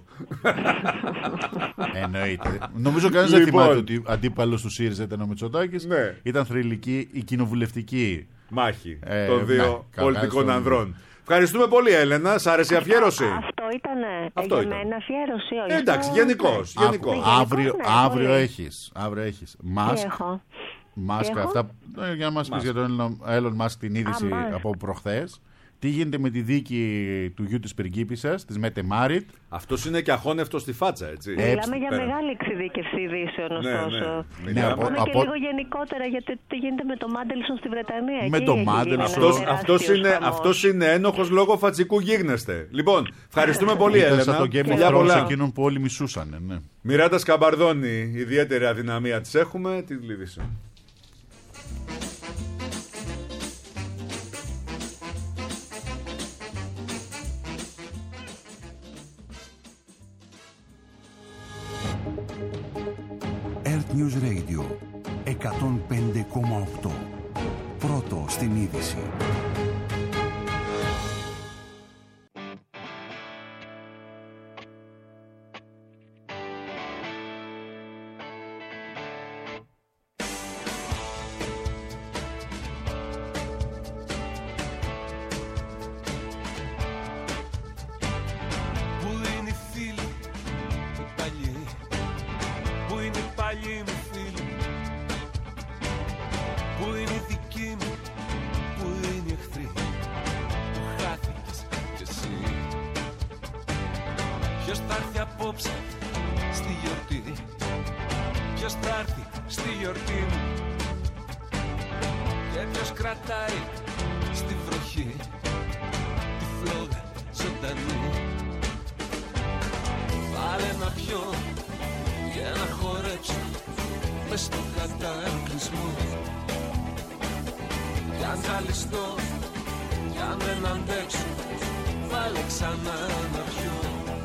Speaker 5: Εννοείται. Νομίζω κανένας δεν
Speaker 4: λοιπόν,
Speaker 5: θυμάται ότι αντίπαλος του ΣΥΡΙΖΑ ήταν ο Μητσοτάκης.
Speaker 4: Ναι.
Speaker 5: Ήταν θρυλική η κοινοβουλευτική
Speaker 4: μάχη
Speaker 5: ε,
Speaker 4: των δύο
Speaker 5: ναι,
Speaker 4: πολιτικών ανδρών. Ευχαριστούμε πολύ, Έλενα. Σ' άρεσε η αφιέρωση?
Speaker 7: Αυτό ήταν
Speaker 4: Αυτό
Speaker 7: για
Speaker 4: ήταν.
Speaker 7: μένα αφιέρωση. Όχι,
Speaker 4: ε, εντάξει,
Speaker 7: αυτό...
Speaker 4: γενικώς.
Speaker 7: Ναι.
Speaker 4: γενικώς.
Speaker 7: Α,
Speaker 5: αύριο,
Speaker 7: ναι,
Speaker 5: αύριο
Speaker 7: πολύ.
Speaker 5: έχεις. Αύριο έχεις. Μάσκ. Μάσκα,
Speaker 7: έχω?
Speaker 5: αυτά. Για να μας πεις για τον Elon Musk την είδηση
Speaker 7: Α,
Speaker 5: από προχθές. Τι γίνεται με τη δίκη του γιου της πριγκίπισσας, της Μέτε Μάριτ.
Speaker 4: Αυτός είναι και αχώνευτος στη φάτσα, έτσι.
Speaker 7: Μιλάμε για
Speaker 4: πέρα.
Speaker 7: μεγάλη εξειδίκευση ειδήσεων,
Speaker 4: Ναι,
Speaker 7: ωστόσο.
Speaker 4: ναι.
Speaker 5: Ναι, από-
Speaker 7: Πάμε και
Speaker 5: από-
Speaker 7: λίγο γενικότερα γιατί τι γίνεται με το Μάντελσον στη Βρετανία.
Speaker 5: Με
Speaker 7: Εκεί
Speaker 5: το
Speaker 7: έχει γίνει
Speaker 5: Μάντελσον.
Speaker 7: ένας
Speaker 4: Αυτός,
Speaker 7: τεράστιος
Speaker 4: αυτός, είναι,
Speaker 7: χαμός.
Speaker 4: αυτός είναι ένοχος λόγω φατσικού γίγνεσθε. Λοιπόν, ευχαριστούμε πολύ,
Speaker 5: Ήταν
Speaker 4: Έλενα.
Speaker 5: σαν το Game of
Speaker 4: Φιλιά
Speaker 5: Thrones
Speaker 4: πολλά.
Speaker 5: εκείνον που όλοι μισούσαν. Ναι.
Speaker 4: Μιράντα Σκαμπαρδόνη, ιδιαίτερη αδυναμία της έχουμε, τη λύδησε.
Speaker 1: Earth News Radio εκατόν πέντε κόμμα οκτώ. Πρώτο στην είδηση.
Speaker 3: Πού είναι οι φίλοι, οι παλιοί? Πού είναι οι παλιοί μου φίλοι? Πού είναι οι δικοί μου? Πού είναι οι εχθροί? Που χάθηκες κι εσύ? απόψε στη γιορτή? Ποιος θα έρθει στη γιορτή μου και ποιος κρατάει στη βροχή τη φλόγα ζωντανή? Βάλε να πιω για να χορέψω μες στο κατακλυσμό. Κι αν ζαλιστώ, κι αν δεν αντέξω, βάλε ξανά να πιω.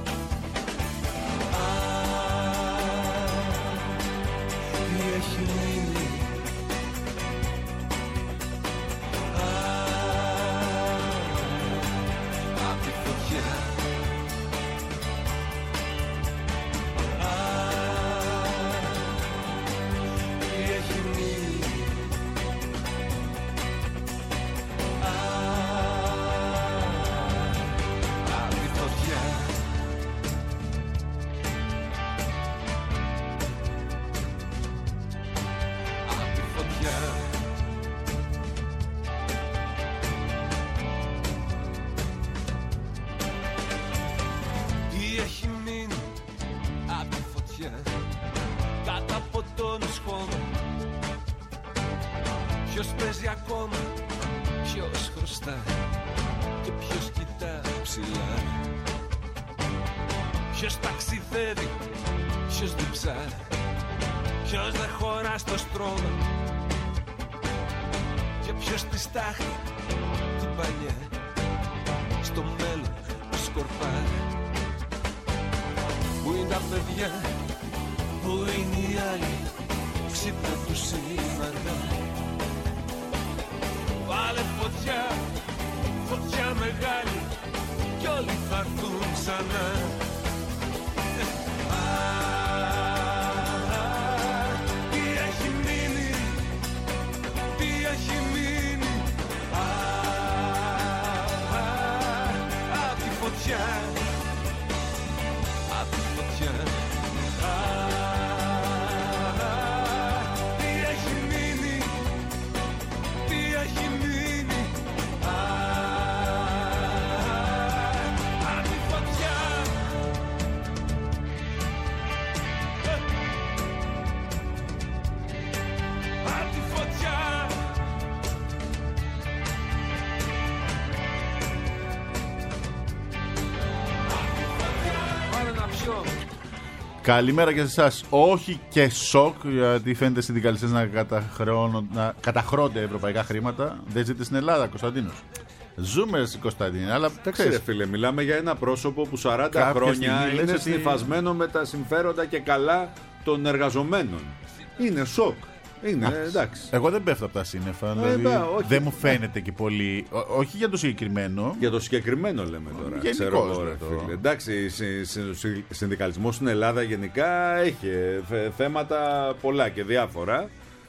Speaker 3: Α, τι έχει μείνει. Α, απ' τη φωτιά. Α, τι έχει μείνει. Α, απ' τη φωτιά. Απ' τη φωτιά. Τι έχει μείνει απ' τη φωτιά κάτω από τον σχώμα? Ποιος παίζει ακόμα, ποιος χρωστά και ποιος κοιτά ψηλά? Ποιος ταξιδεύει, ποιος διψά, ποιος δεν χωρά στο στρώμα και ποιος τη στάχτη την παλιά στο μέλλον σκορπά? Πού είναι τα παιδιά, πού είναι οι άλλοι, ξύπνα τους είναι αργά. Βάλε φωτιά, φωτιά μεγάλη κι όλοι θα έρθουν ξανά. Α, τι έχει μείνει, τι έχει μείνει. Α, απ' τη φωτιά. Απ' τη φωτιά. Α, τι έχει μείνει, τι έχει μείνει. Α, απ' τη φωτιά. Απ' τη φωτιά. Πάρε να πιω.
Speaker 5: Καλημέρα και σε εσάς. Όχι και σοκ, γιατί φαίνεται συνδικαλιστές να, να καταχρώνται ευρωπαϊκά χρήματα. Δεν ζείτε στην Ελλάδα, Κωνσταντίνος. Ζούμε στην Κωνσταντίνη, αλλά
Speaker 4: ξέρεις, φίλε, μιλάμε για ένα πρόσωπο που σαράντα χρόνια είναι ότι... συνυφασμένο με τα συμφέροντα και καλά των εργαζομένων. Είναι σοκ. Είναι, Α, εντάξει.
Speaker 5: Εγώ δεν πέφτω από τα σύννεφα. Ε, δηλαδή, μπα, δεν μου φαίνεται και πολύ. Ό, όχι για το συγκεκριμένο.
Speaker 4: Για το συγκεκριμένο λέμε τώρα.
Speaker 5: Γενικώς,
Speaker 4: Ξέρω, ρε, φίλε. Εντάξει, ο συνδικαλισμός στην Ελλάδα γενικά έχει θέματα πολλά και διάφορα.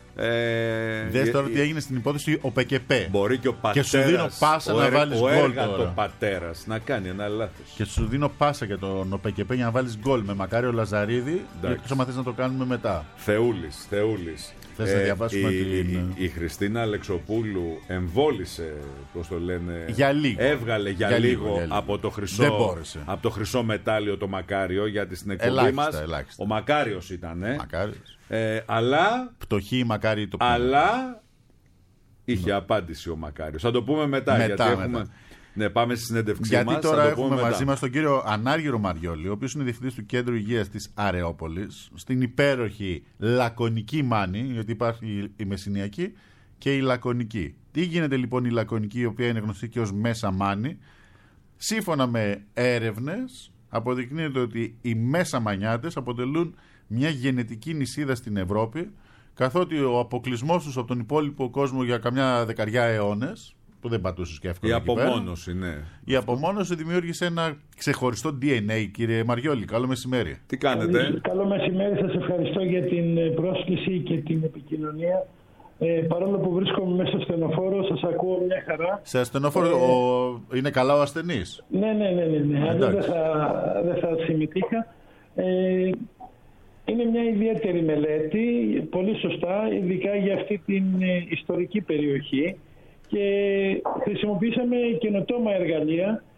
Speaker 5: Ε, Δες τώρα
Speaker 4: ε,
Speaker 5: τι έγινε στην υπόθεση ο ΠΚΠ.
Speaker 4: Μπορεί και ο πατέρας,
Speaker 5: και σου δίνω πάσα
Speaker 4: ο,
Speaker 5: να βάλεις
Speaker 4: ο
Speaker 5: γκολ τώρα.
Speaker 4: Το πατέρας να κάνει ένα λάθος.
Speaker 5: Και σου δίνω πάσα για τον ΠΚΠ για να βάλεις γκολ με Μακάριο Λαζαρίδη. Εκτός αν θες να το κάνουμε μετά.
Speaker 4: Θεούλης, Θεούλης.
Speaker 5: Θες να διαβάσουμε
Speaker 4: η,
Speaker 5: την...
Speaker 4: η, η Χριστίνα Αλεξοπούλου εμβόλησε, πώς το λένε,
Speaker 5: για λίγο.
Speaker 4: έβγαλε για,
Speaker 5: για,
Speaker 4: λίγο,
Speaker 5: λίγο, για λίγο
Speaker 4: από το χρυσό, από το χρυσό μετάλλιο το Μακάριο, γιατί στην εκπομπή μας ο Μακάριος ήταν.
Speaker 5: Μακάριος.
Speaker 4: Ε, αλλά
Speaker 5: πτωχή η Μακάρη το πούμε.
Speaker 4: Αλλά είχε απάντηση ο Μακάριος. Θα το πούμε μετά,
Speaker 5: μετά
Speaker 4: γιατί
Speaker 5: μετά.
Speaker 4: έχουμε... Ναι, πάμε στη συνέντευξή
Speaker 5: γιατί
Speaker 4: μας.
Speaker 5: Γιατί τώρα
Speaker 4: το
Speaker 5: έχουμε
Speaker 4: πούμε
Speaker 5: μαζί
Speaker 4: μετά.
Speaker 5: μας τον κύριο Ανάργυρο Μαριόλη, ο οποίος είναι διευθυντής του Κέντρου Υγείας της Αρεόπολης, στην υπέροχη Λακωνική Μάνη, γιατί υπάρχει η Μεσσηνιακή και η Λακωνική. Τι γίνεται λοιπόν η Λακωνική, η οποία είναι γνωστή και ως Μέσα Μάνη? Σύμφωνα με έρευνες, αποδεικνύεται ότι οι Μέσα Μανιάτες αποτελούν μια γενετική νησίδα στην Ευρώπη, καθότι ο αποκλεισμός τους από τον υπόλοιπο κόσμο για καμιά δεκαριά αιώνες, που δεν πατούσε και εύκολα.
Speaker 4: Η απομόνωση, ναι.
Speaker 5: Η απομόνωση δημιούργησε ένα ξεχωριστό ντι εν έι, κύριε Μαριόλη. Καλό μεσημέρι.
Speaker 4: Τι κάνετε?
Speaker 8: Καλό μεσημέρι, σας ευχαριστώ για την πρόσκληση και την επικοινωνία. Ε, παρόλο που βρίσκομαι μέσα στο στενοφόρο, σας ακούω μια χαρά.
Speaker 5: Σε στενοφόρο ε, ο... είναι καλά ο ασθενής?
Speaker 8: Ναι, ναι, ναι, ναι, ναι. Αλλιώς δεν θα, δεν θα συμμετείχα. Ε, είναι μια ιδιαίτερη μελέτη, πολύ σωστά, ειδικά για αυτή την ιστορική περιοχή, και χρησιμοποίησαμε καινοτόμα εργαλεία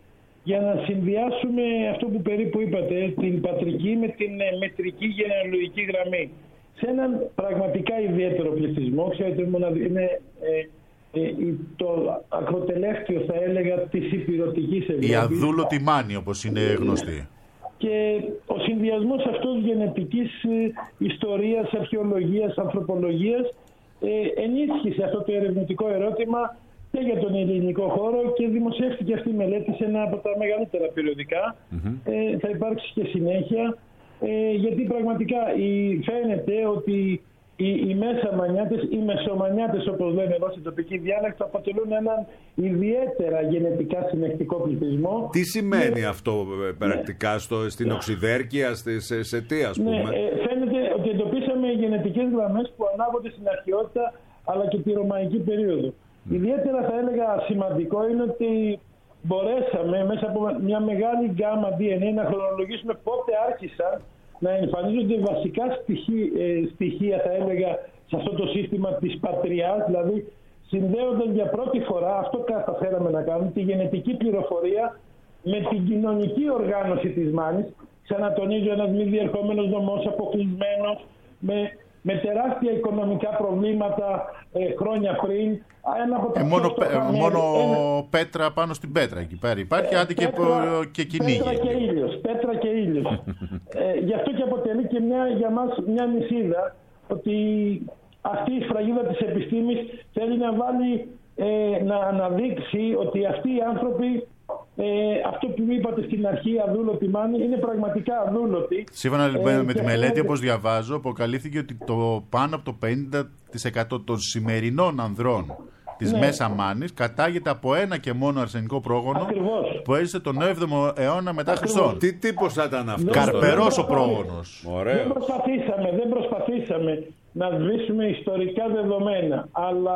Speaker 8: για να συνδυάσουμε αυτό που περίπου είπατε, την πατρική με την μετρική γενεαλογική γραμμή. Σε έναν πραγματικά ιδιαίτερο πληθυσμό, ξέρετε, είναι ε, ε, το ακροτελεύτιο, θα έλεγα, της υπηρετικής Ευρώπης.
Speaker 5: Η αδούλωτη μάνη, όπως είναι γνωστή.
Speaker 8: Και ο συνδυασμός αυτός γενετικής ιστορίας, αρχαιολογίας, ανθρωπολογίας ε, ενίσχυσε αυτό το ερευνητικό ερώτημα και για τον ελληνικό χώρο και δημοσιεύτηκε αυτή η μελέτη σε ένα από τα μεγαλύτερα περιοδικά. Mm-hmm. Ε, θα υπάρξει και συνέχεια, ε, γιατί πραγματικά η, φαίνεται ότι οι, οι μέσαμανιάτες, οι μεσομανιάτες όπως λένε εδώ στην τοπική διάλεκτο, αποτελούν έναν ιδιαίτερα γενετικά συνεχτικό πληθυσμό.
Speaker 4: Τι σημαίνει
Speaker 8: ναι.
Speaker 4: αυτό πρακτικά ναι. στο, στην ναι. οξυδέρκεια, στη Σετία, ας πούμε?
Speaker 8: Ναι, ε, φαίνεται ότι εντοπίσαμε γενετικές γραμμές που ανάγονται στην αρχαιότητα αλλά και τη ρωμαϊκή περίοδο. Mm. Ιδιαίτερα θα έλεγα σημαντικό είναι ότι μπορέσαμε μέσα από μια μεγάλη γκάμα ντι εν έι να χρονολογήσουμε πότε άρχισαν να εμφανίζονται βασικά στοιχεία, ε, στοιχεία θα έλεγα σε αυτό το σύστημα της πατριάς, δηλαδή συνδέονταν για πρώτη φορά, αυτό καταφέραμε να κάνουμε, τη γενετική πληροφορία με την κοινωνική οργάνωση της μάνης. Ξανατονίζω, ένας μη διερχόμενος νομός, αποκλεισμένος, με, με τεράστια οικονομικά προβλήματα ε, χρόνια πριν. Ένα από τα
Speaker 5: ε, μόνο πέ, μόνο
Speaker 8: ένα...
Speaker 5: πέτρα πάνω στην πέτρα εκεί πέρα. Υπάρχει, ε, άντε και, πέτρα, και κυνήγι.
Speaker 8: Πέτρα και ήλιος. Πέτρα και ήλιος. ε, γι' αυτό και αποτελεί και μια, για μας μια νησίδα ότι αυτή η σφραγίδα της επιστήμης θέλει να βάλει, ε, να αναδείξει ότι αυτοί οι άνθρωποι, ε, αυτό που είπατε στην αρχή, αδούλωτη μάνη, είναι πραγματικά αδούλωτοι.
Speaker 5: Σύμφωνα ε, με τη μελέτη,
Speaker 8: ε,
Speaker 5: όπως διαβάζω, αποκαλύφθηκε ότι το πάνω από το πενήντα τοις εκατό των σημερινών ανδρών της ναι. Μέσα Μάνης κατάγεται από ένα και μόνο αρσενικό πρόγονο. Ακριβώς. Που έζησε τον έβδομο αιώνα μετά Χριστόν.
Speaker 4: Τι τύπος θα ήταν αυτό?
Speaker 5: Καρπερός ο πρόγονος.
Speaker 8: Δεν προσπαθήσαμε, δεν προσπαθήσαμε να σβήσουμε ιστορικά δεδομένα, αλλά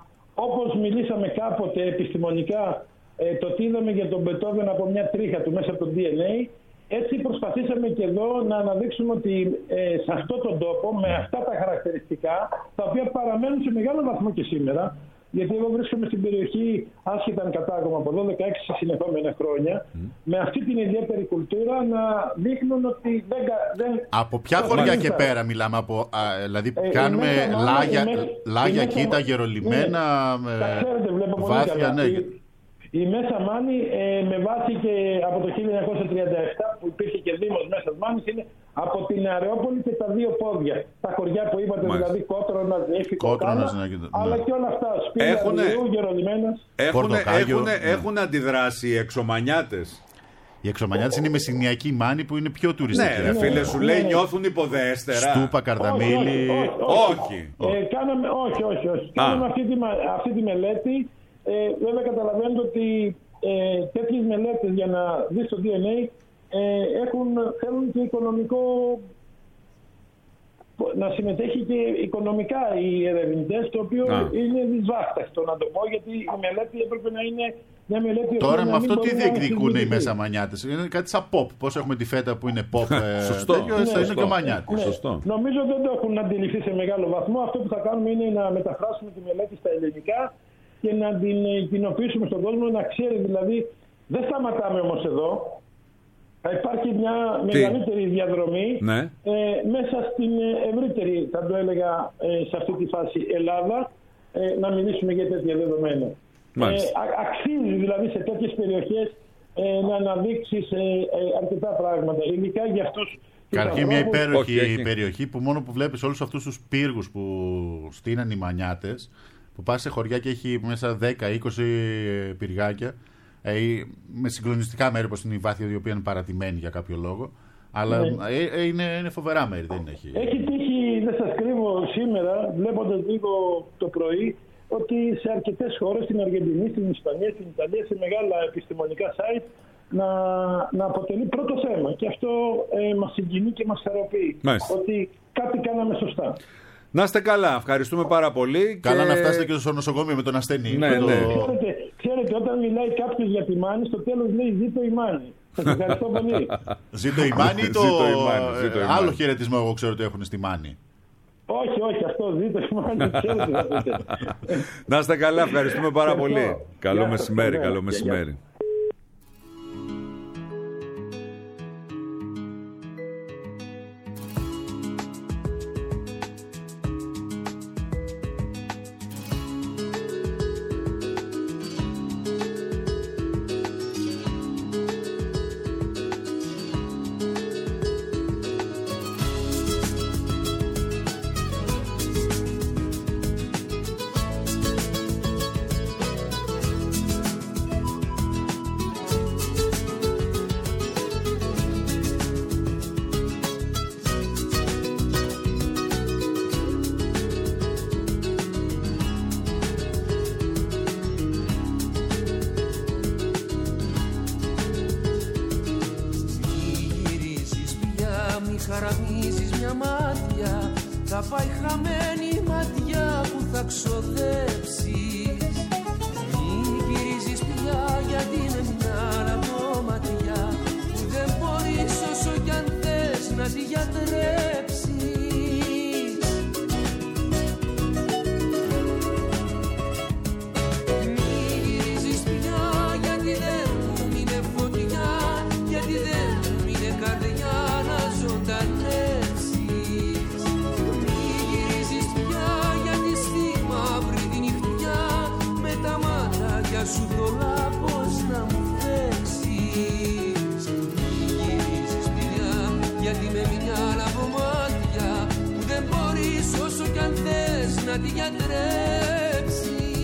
Speaker 8: όπως μιλήσαμε κάποτε επιστημονικά, ε, το τι είδαμε για τον Μπετόβεν από μια τρίχα του μέσα από το ντι εν έι, έτσι προσπαθήσαμε και εδώ να αναδείξουμε ότι ε, σε αυτόν τον τόπο, με αυτά τα χαρακτηριστικά, τα οποία παραμένουν σε μεγάλο βαθμό και σήμερα, γιατί εγώ βρίσκομαι στην περιοχή, άσχετα αν κατάγομαι από εδώ, δεκαέξι συνεχόμενα χρόνια, mm. με αυτή την ιδιαίτερη κουλτούρα να δείχνουν ότι δεν... δεν
Speaker 5: από ποια χωριά και πέρα μιλάμε? Από, α, δηλαδή ε, κάνουμε μέσα, λάγια, μέσα, λάγια μέσα, κοίτα, γερολιμένα, ναι, με βάθια, ναι.
Speaker 8: Η, η Μέσα Μάνη ε, με βάση και από το χίλια εννιακόσια τριάντα επτά που υπήρχε και Δήμος Μέσας Μάνης, είναι από την Αρεόπολη και τα δύο πόδια. Τα χωριά που είπατε, Μάλιστα. δηλαδή Κότρωνας, Νύφη, Κότρωνας, ναι. αλλά και όλα αυτά. Σπήλια, Ριού, Γερολιμένας.
Speaker 4: Έχουν αντιδράσει οι εξωμανιάτες.
Speaker 5: Οι εξωμανιάτες είναι η μεσηνιακή μάνη που είναι πιο τουριστική.
Speaker 4: Ναι, φίλε, σου λέει νιώθουν υποδέστερα.
Speaker 5: Στούπα, Καρδαμίλη.
Speaker 4: Όχι.
Speaker 8: Όχι, όχι, όχι. Κάναμε αυτή τη μελέτη. Ε, βέβαια καταλαβαίνετε ότι ε, τέτοιες μελέτες για να δεις το ντι εν έι ε, έχουν, θέλουν και οικονομικό, να συμμετέχει και οικονομικά οι ερευνητές, το οποίο Α. είναι δυσβάσταχτο να το πω, γιατί η μελέτη έπρεπε να είναι μια μελέτη.
Speaker 5: Τώρα με αυτό τι διεκδικούν οι μεσαμανιάτες? Είναι κάτι σαν pop. Πώς έχουμε τη φέτα που είναι pop,
Speaker 4: σωστό.
Speaker 5: τέτοιο, ναι, είναι και μανιάτες.
Speaker 8: Ναι. Σωστό. Νομίζω δεν το έχουν αντιληφθεί σε μεγάλο βαθμό. Αυτό που θα κάνουμε είναι να μεταφράσουμε τη μελέτη στα ελληνικά και να την κοινοποιήσουμε στον κόσμο, να ξέρει δηλαδή. Δεν σταματάμε όμως εδώ. Θα υπάρχει μια Τι? μεγαλύτερη διαδρομή
Speaker 4: ναι.
Speaker 8: ε, μέσα στην ευρύτερη, θα το έλεγα, ε, σε αυτή τη φάση Ελλάδα, ε, να μιλήσουμε για τέτοια δεδομένα. Ε, αξίζει δηλαδή σε τέτοιες περιοχές ε, να αναδείξεις ε, ε, αρκετά πράγματα, ειδικά για αυτούς.
Speaker 5: Καταρχήν μια υπέροχη όχι, περιοχή που μόνο που βλέπεις όλους αυτούς τους πύργους που στείναν οι μανιάτες, που πας σε χωριά και έχει μέσα δέκα είκοσι πυργάκια, ε, με συγκλονιστικά μέρη όπως είναι η Βάθια, η οποία είναι παρατημένη για κάποιο λόγο, αλλά ναι. ε, ε, είναι, είναι φοβερά μέρη, δεν έχει.
Speaker 8: Έχει τύχει, δεν σας κρύβω σήμερα, βλέποντας λίγο το πρωί, ότι σε αρκετές χώρες, στην Αργεντινή, στην Ισπανία, στην Ιταλία, σε μεγάλα επιστημονικά site, να, να αποτελεί πρώτο θέμα. Και αυτό ε, μας συγκινεί και μας χαροποιεί. Ότι κάτι κάναμε σωστά.
Speaker 4: Να είστε καλά, ευχαριστούμε πάρα πολύ.
Speaker 5: Καλά
Speaker 4: και...
Speaker 5: να φτάσετε και στο νοσοκομείο με τον ασθενή.
Speaker 4: Ναι, ναι.
Speaker 8: Ξέρετε, ξέρετε, όταν μιλάει κάποιος για τη Μάνη, στο τέλος λέει ζήτω η Μάνη. Σας ευχαριστώ πολύ.
Speaker 5: Ζήτω η Μάνη ή το άλλο χαιρετισμό εγώ ξέρω ότι έχουν στη Μάνη?
Speaker 8: Όχι, όχι, αυτό ζήτω η Μάνη.
Speaker 4: Να είστε καλά, ευχαριστούμε πάρα πολύ. Καλό μεσημέρι, καλό μεσημέρι.
Speaker 3: πάει χαμένη η ματιά που θα ξοδέψεις. Μη γυρίζεις πια γιατί είναι μια αναπομματιά που δεν μπορείς όσο κι αν θες να τη γιατρέψεις. Μη γυρίζεις πια γιατί δεν μου είναι φωτιά, γιατί δεν μου είναι καρδιά να ζωντανέψεις. Μη γυρίζεις πια γιατί στη μαύρη τη νυχτιά με τα μάτια σου θολά πως να μου φέξεις. Μη γυρίζεις πια γιατί με μια αναπομάτια που δεν μπορείς όσο κι αν θες να τη γιατρέψεις.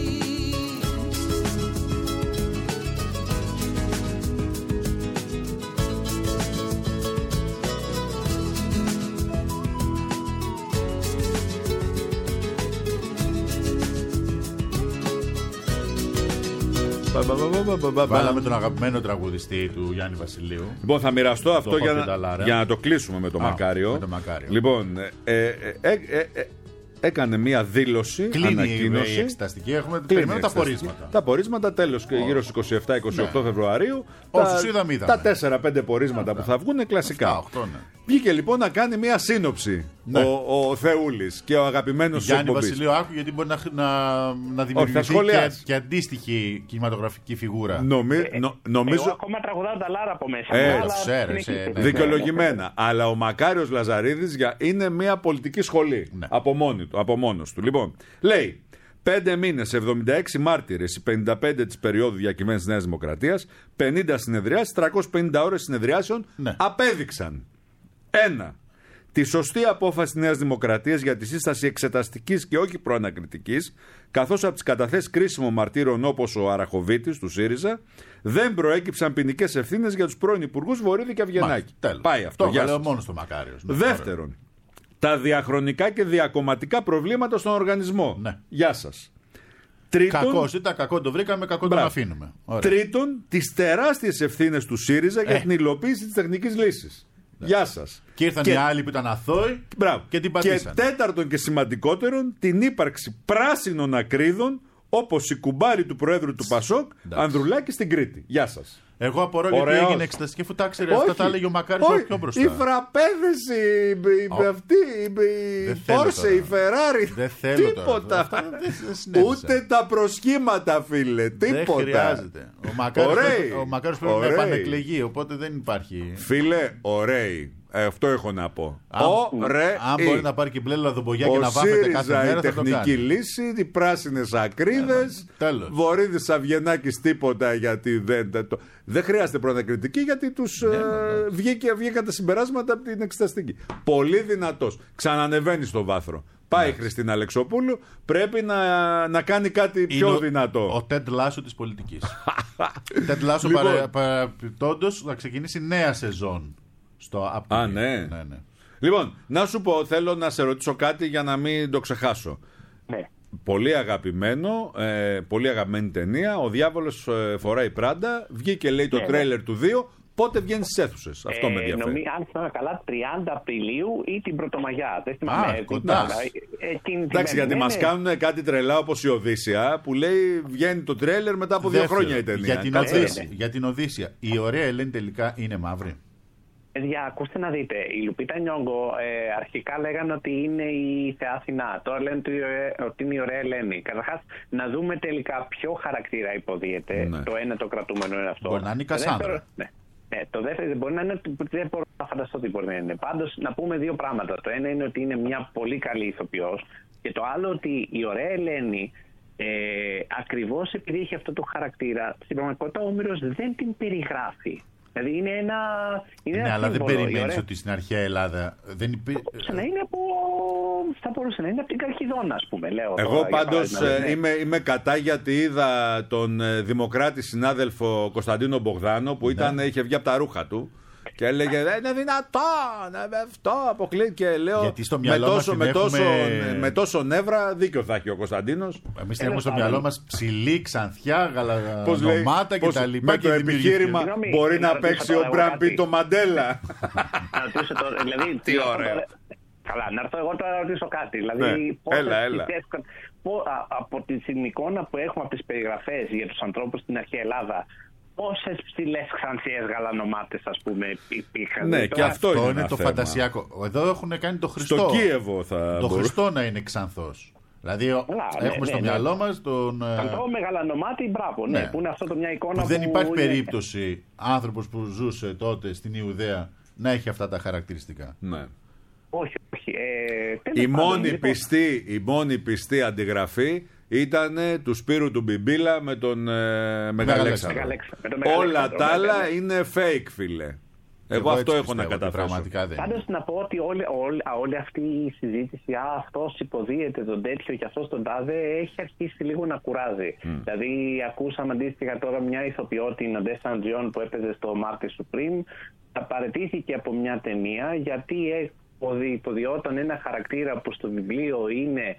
Speaker 5: Βάλαμε τον αγαπημένο τραγουδιστή του Γιάννη Βασιλείου.
Speaker 4: Λοιπόν, θα μοιραστώ αυτό για να,
Speaker 5: Ταλάρα.
Speaker 4: για να το κλείσουμε με το
Speaker 5: Α,
Speaker 4: Μακάριο.
Speaker 5: με το Μακάριο.
Speaker 4: Λοιπόν, ε, ε, ε, ε, ε, έκανε μία δήλωση,
Speaker 5: Κλείνει
Speaker 4: ανακοίνωση.
Speaker 5: η εξεταστική. Έχουμε
Speaker 4: Κλείνει
Speaker 5: περιμένουμε
Speaker 4: η
Speaker 5: τα
Speaker 4: εξεταστική.
Speaker 5: πορίσματα.
Speaker 4: Τα πορίσματα τέλος και γύρω στις είκοσι επτά είκοσι οκτώ
Speaker 5: Ναι.
Speaker 4: Φεβρουαρίου.
Speaker 5: Όσους
Speaker 4: τα,
Speaker 5: είδαμε, είδαμε.
Speaker 4: τα τέσσερα πέντε πορίσματα που θα βγουν είναι κλασικά.
Speaker 5: Αυτά, οκτώ, ναι.
Speaker 4: Βγήκε λοιπόν να κάνει μία σύνοψη
Speaker 5: Ναι.
Speaker 4: ο, ο Θεούλης και ο αγαπημένος
Speaker 5: Γιάννη
Speaker 4: εκπομπής.
Speaker 5: Βασιλείου, άκου γιατί μπορεί να, να, να
Speaker 4: θα
Speaker 5: δημιουργηθεί και,
Speaker 4: σχολιάσει.
Speaker 5: και αντίστοιχη κινηματογραφική φιγούρα.
Speaker 4: Νομι, νο, νομίζω.
Speaker 9: Εγώ ακόμα τραγουδάω τα Λάρα από μέσα.
Speaker 4: Ε,
Speaker 9: μου, αλλά
Speaker 5: ξέρεις,
Speaker 9: συνεχίστε.
Speaker 5: ε, ναι.
Speaker 4: Δικαιολογημένα. Αλλά ο Μακάριος Λαζαρίδης για, είναι μια πολιτική σχολή.
Speaker 5: Ναι.
Speaker 4: Από, μόνη του, από μόνος του. Λοιπόν, λέει. Πέντε μήνες, εβδομήντα έξι μάρτυρες, οι πενήντα πέντε της περίοδου διακυβέρνησης Νέας Δημοκρατίας, πενήντα συνεδριάσεις, τριακόσιες πενήντα ώρες συνεδριάσεων
Speaker 5: Ναι.
Speaker 4: απέδειξαν. Ένα. Τη σωστή απόφαση της Νέας Δημοκρατίας για τη σύσταση εξεταστικής και όχι προανακριτικής, καθώς από τις καταθέσεις κρίσιμων μαρτύρων όπως ο Αραχοβίτης του ΣΥΡΙΖΑ δεν προέκυψαν ποινικές ευθύνες για τους πρώην υπουργούς Βορύδη και Αυγενάκη.
Speaker 5: Τέλος.
Speaker 4: Πάει αυτό.
Speaker 5: Το
Speaker 4: Γεια
Speaker 5: λέω
Speaker 4: σας.
Speaker 5: μόνο στο Μακάριος. Ναι,
Speaker 4: Δεύτερον, τα διαχρονικά και διακομματικά προβλήματα στον οργανισμό.
Speaker 5: Ναι.
Speaker 4: Γεια σας. Τρίτον,
Speaker 5: Κακός ήταν, κακό το βρήκαμε, κακό τον
Speaker 4: Μπράβο.
Speaker 5: αφήνουμε. Ωραία.
Speaker 4: Τρίτον, τις τεράστιες ευθύνες του ΣΥΡΙΖΑ για
Speaker 5: Ε.
Speaker 4: την υλοποίηση της τεχνικής λύσης. Γεια σας.
Speaker 5: Και ήρθαν οι άλλοι που ήταν αθώοι
Speaker 4: Μπράβο.
Speaker 5: και την
Speaker 4: Και
Speaker 5: πατήσαν.
Speaker 4: τέταρτον και σημαντικότερον, την ύπαρξη πράσινων ακρίδων όπως η κουμπάρη του Προέδρου του Πασόκ,
Speaker 5: Εντάξει.
Speaker 4: Ανδρουλάκη στην Κρήτη. Γεια σας.
Speaker 5: Εγώ απορώ γιατί
Speaker 4: Ωραίος.
Speaker 5: έγινε εξεταστική αφού τα ξέρει αυτά, τα έλεγε ο Μακάριος
Speaker 4: όχι.
Speaker 5: πιο μπροστά.
Speaker 4: Οι φραπέδες, οι, οι,
Speaker 5: Ω.
Speaker 4: αυτοί, οι,
Speaker 5: Δεν
Speaker 4: οι
Speaker 5: θέλω
Speaker 4: Πόρσε,
Speaker 5: τώρα.
Speaker 4: οι Φεράρι.
Speaker 5: Δεν θέλω
Speaker 4: τίποτα.
Speaker 5: τώρα. Αυτά δεν- δεν συνέβησαν.
Speaker 4: Ούτε τα προσχήματα, φίλε.
Speaker 5: Δεν
Speaker 4: Τίποτα.
Speaker 5: χρειάζεται. Ο Μακάριος
Speaker 4: Ωραίοι.
Speaker 5: πρέπει, ο Μακάριος πρέπει να
Speaker 4: Ωραίοι.
Speaker 5: επανεκλεγεί, οπότε δεν υπάρχει.
Speaker 4: Φίλε, ωραίοι. Ε, αυτό έχω να πω.
Speaker 5: Αν,
Speaker 4: Ωραίοι.
Speaker 5: αν μπορεί να πάρει και μπλε λαδομπογιά και
Speaker 4: Ο
Speaker 5: να βάφεται κάθε
Speaker 4: ΣΥΡΙΖΑ,
Speaker 5: μέρα,
Speaker 4: η
Speaker 5: θα το
Speaker 4: τεχνική
Speaker 5: κάνει.
Speaker 4: λύση, οι πράσινες ακρίδες.
Speaker 5: Ε, τέλος.
Speaker 4: Βορύδης Αυγενάκης τίποτα γιατί δεν. Δεν, το, δεν χρειάζεται προανακριτική γιατί τους
Speaker 5: Ναι,
Speaker 4: ε,
Speaker 5: ναι,
Speaker 4: βγήκε, βγήκαν τα συμπεράσματα από την εξεταστική. Πολύ δυνατός. Ξανανεβαίνει στο βάθρο. Πάει η Χριστίνα Αλεξοπούλου, πρέπει να, να κάνει κάτι πιο
Speaker 5: Είναι ο-
Speaker 4: δυνατό.
Speaker 5: Ο Τεντ Λάσο της πολιτικής. Τεντ Λάσο
Speaker 4: Λοιπόν.
Speaker 5: παρα- παραπιπτόντως θα ξεκινήσει νέα σεζόν στο Apple.
Speaker 4: Α, ναι.
Speaker 5: ναι, ναι.
Speaker 4: Λοιπόν, να σου πω, θέλω να σε ρωτήσω κάτι για να μην το ξεχάσω.
Speaker 9: Ναι.
Speaker 4: Πολύ αγαπημένο, ε, πολύ αγαπημένη ταινία. Ο Διάβολος ε, φοράει Πράντα. Βγήκε, λέει, το
Speaker 9: Ναι, ναι.
Speaker 4: τρέιλερ του δύο. Πότε βγαίνει στις αίθουσες. Αυτό με ενδιαφέρει.
Speaker 9: Νομί, αν θυμάμαι καλά, τριάντα Απριλίου ή την Πρωτομαγιά. Δεν
Speaker 5: Α,
Speaker 9: θυμάμαι. ε,
Speaker 5: κοντά.
Speaker 9: ε, ε, εκείνη την
Speaker 4: Εντάξει,
Speaker 9: μέρα.
Speaker 4: γιατί
Speaker 9: Ναι,
Speaker 4: μας
Speaker 9: ναι.
Speaker 4: κάνουν κάτι τρελά όπως η Οδύσσια που λέει βγαίνει το τρέιλερ μετά από δύο
Speaker 5: Δεύτερο,
Speaker 4: χρόνια η ταινία.
Speaker 5: Για την,
Speaker 4: Κάτσε,
Speaker 5: Οδύσσια,
Speaker 4: ρε.
Speaker 5: για την Οδύσσια. Η ωραία Ελένη τελικά είναι μαύρη.
Speaker 9: Παιδιά, ακούστε να δείτε. Η Λουπίτα Νιόγκο ε, αρχικά λέγανε ότι είναι η Θεά Αθηνά. Τώρα λένε ότι, ε, ότι είναι η ωραία Ελένη. Καταρχάς, να δούμε τελικά ποιο χαρακτήρα υποδίεται.
Speaker 4: Ναι.
Speaker 9: Το ένα το κρατούμενο είναι αυτό.
Speaker 5: Μπορεί να είναι η
Speaker 9: Το
Speaker 5: Κασάνδρα.
Speaker 9: δεύτερο- Ναι. Ναι, το δεύτερο μπορεί να είναι. Δεν μπορώ να φανταστώ τι μπορεί να είναι. Πάντως, να πούμε δύο πράγματα. Το ένα είναι ότι είναι μια πολύ καλή ηθοποιός. Και το άλλο ότι η ωραία Ελένη, ε, ακριβώς επειδή έχει αυτό το χαρακτήρα, στην πραγματικότητα ο Όμηρος δεν την περιγράφει. Δηλαδή είναι ένα. Είναι
Speaker 5: Ναι,
Speaker 9: ένα
Speaker 5: αλλά δεν
Speaker 9: σύμβολο. Η
Speaker 5: περιμένεις
Speaker 9: ωραία-
Speaker 5: ότι στην αρχαία Ελλάδα δεν υπήρχε.
Speaker 9: μπορούσε να είναι από. Θα μπορούσε να είναι από την Καρχιδόνα, ας πούμε. Λέω,
Speaker 4: Εγώ
Speaker 9: τώρα, για
Speaker 4: πάντως
Speaker 9: παράδειγμα,
Speaker 4: ε,
Speaker 9: ναι.
Speaker 4: είμαι, είμαι κατά γιατί είδα τον ε, δημοκράτη συνάδελφο Κωνσταντίνο Μπογδάνο που ήταν, είχε βγει από τα ρούχα του και έλεγε δεν είναι δυνατόν, ε, αυτό αποκλεί και λέω
Speaker 5: Γιατί στο
Speaker 4: με
Speaker 5: μυαλό μας
Speaker 4: τόσο,
Speaker 5: την
Speaker 4: με, τόσο,
Speaker 5: έχουμε-
Speaker 4: με τόσο νεύρα δίκιο θα έχει ο Κωνσταντίνος.
Speaker 5: Εμείς την έχουμε στο
Speaker 9: πάντων.
Speaker 5: μυαλό μας ψηλή, ξανθιά,
Speaker 4: Πώς λέει,
Speaker 5: γαλανομάτα
Speaker 4: πώς
Speaker 5: κτλ.
Speaker 4: με το επιχείρημα
Speaker 9: Συγγνώμη,
Speaker 4: μπορεί
Speaker 9: να
Speaker 4: να
Speaker 9: ρωτήσω
Speaker 4: παίξει
Speaker 9: τώρα
Speaker 4: ο
Speaker 9: εγώ
Speaker 4: Μπραν
Speaker 9: κάτι.
Speaker 4: Πίτ το Μαντέλα.
Speaker 9: Να ρωτήσω τώρα, δηλαδή,
Speaker 4: Τι
Speaker 9: αυτό
Speaker 4: ωραίο.
Speaker 9: τώρα- Καλά, να έρθω εγώ τώρα να ρωτήσω κάτι. Δηλαδή,
Speaker 4: ναι. Έλα, έλα.
Speaker 9: Πιστεύω, πό, α, από την εικόνα που έχουμε από τις περιγραφές για τους ανθρώπους στην αρχαία Ελλάδα, πόσες ψηλές ξανθιές γαλανομάτες, ας πούμε, υπήρχαν?
Speaker 4: Ναι, και αυτό, αυτό είναι, είναι
Speaker 5: το θέμα. Φαντασιακό. Εδώ έχουν κάνει το Χριστό.
Speaker 4: Στο Κίεβο θα
Speaker 5: Το Χριστό να είναι ξανθός. Δηλαδή Λά, έχουμε ναι, στο ναι, μυαλό ναι. μας τον...
Speaker 9: Ξανθό με γαλανομάτι, μπράβο, ναι, ναι. Που είναι αυτό το μια εικόνα που...
Speaker 5: Δεν υπάρχει
Speaker 9: είναι...
Speaker 5: περίπτωση άνθρωπος που ζούσε τότε στην Ιουδαία να έχει αυτά τα χαρακτηριστικά.
Speaker 4: Ναι.
Speaker 9: Όχι, όχι. Ε,
Speaker 4: η, μόνη λοιπόν... πιστή, η μόνη πιστή αντιγραφή ήταν του Σπύρου του Μπιμπίλα με τον ε, Μεγαλέξανδρο. Όλα τα άλλα είναι fake, φίλε. Εγώ, Εγώ αυτό έχω να καταφράσω.
Speaker 9: Πάντως να πω ότι όλη, όλη, όλη αυτή η συζήτηση, α, αυτός υποδίεται τον τέτοιο και αυτός τον τάδε, έχει αρχίσει λίγο να κουράζει. Mm. Δηλαδή, ακούσαμε αντίστοιχα τώρα μια ηθοποιό, την Αντέσσα Αντζιόν, που έπαιζε στο Μάρτι Σουπρίμ, απαρατήθηκε από μια ταινία γιατί υποδιόταν ένα χαρακτήρα που στο βιβλίο είναι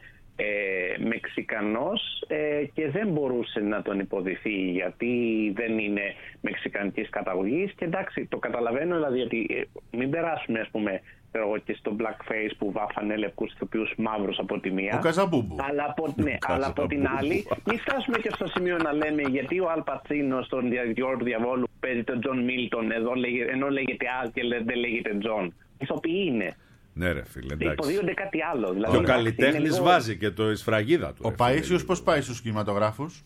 Speaker 9: ε, Μεξικανός ε, και δεν μπορούσε να τον υποδηθεί γιατί δεν είναι μεξικανικής καταγωγής. Και εντάξει, το καταλαβαίνω, δηλαδή, ότι ε, μην περάσουμε, ας πούμε, και στο blackface που βάφανε λευκούς ηθοποιούς μαύρους από τη μία.
Speaker 5: Ο Καζαμπούμπου.
Speaker 9: Αλλά από, ναι, αλλά από την άλλη, μην φτάσουμε και στο σημείο να λέμε γιατί ο Αλ Πατσίνο στον διαδιό του διαβόλου παίζει τον Τζον Μίλτον ενώ λέγεται Αλ και δεν λέγεται Τζον. Ηθοποιοί είναι.
Speaker 4: Ναι, ρε φίλε, εντάξει.
Speaker 9: Υποδίονται κάτι άλλο. Δηλαδή,
Speaker 4: και ο καλλιτέχνης λίγο... βάζει και το σφραγίδα του.
Speaker 5: Ο Παΐσιος πώς πάει στους κινηματογράφους?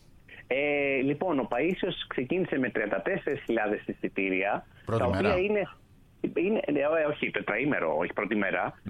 Speaker 9: Ε, λοιπόν, ο Παΐσιος ξεκίνησε με τριάντα τέσσερις χιλιάδες εισιτήρια.
Speaker 5: Πρώτη
Speaker 9: τα
Speaker 5: μέρα.
Speaker 9: οποία είναι. Είναι, ε, όχι, τετραήμερο, όχι πρώτη μέρα. Mm.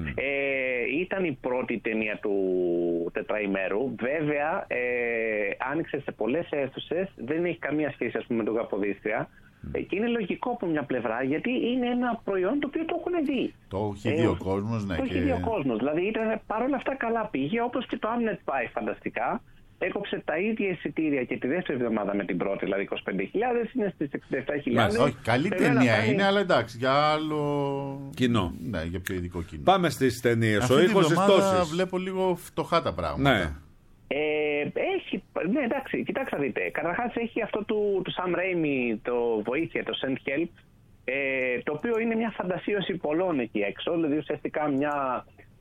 Speaker 9: Ε, ήταν η πρώτη ταινία του τετραήμερου. Βέβαια, ε, άνοιξε σε πολλές αίθουσες. Δεν έχει καμία σχέση, ας πούμε, με τον Καποδίστρια. Mm. Και είναι λογικό από μια πλευρά, γιατί είναι ένα προϊόν το οποίο το έχουν δει.
Speaker 5: Το έχει δει ε, ο κόσμος, ναι.
Speaker 9: Το
Speaker 5: και...
Speaker 9: έχει δει ο κόσμος. Δηλαδή, ήταν, παρόλα αυτά καλά πήγε, όπως και το Άμνετ πάει φανταστικά. Έκοψε τα ίδια εισιτήρια και τη δεύτερη εβδομάδα με την πρώτη, δηλαδή είκοσι πέντε χιλιάδες, είναι στις εξήντα επτά χιλιάδες.
Speaker 5: Όχι, καλή ταινία είναι, είναι, αλλά εντάξει, για άλλο
Speaker 4: κοινό.
Speaker 5: Ναι, για πιο ειδικό κοινό.
Speaker 4: Πάμε στις ταινίες.
Speaker 5: Αυτή
Speaker 4: ο
Speaker 5: τη εβδομάδα βλέπω λίγο φτωχά τα πράγματα.
Speaker 4: Ναι.
Speaker 9: Ε, έχει, ναι, εντάξει, κοιτάξτε δείτε. Καταρχάς έχει αυτό του, του Sam Raimi, το βοήθεια, το Send Help, ε, το οποίο είναι μια φαντασίωση πολλών εκεί έξω, δηλαδή ουσιαστικά μια...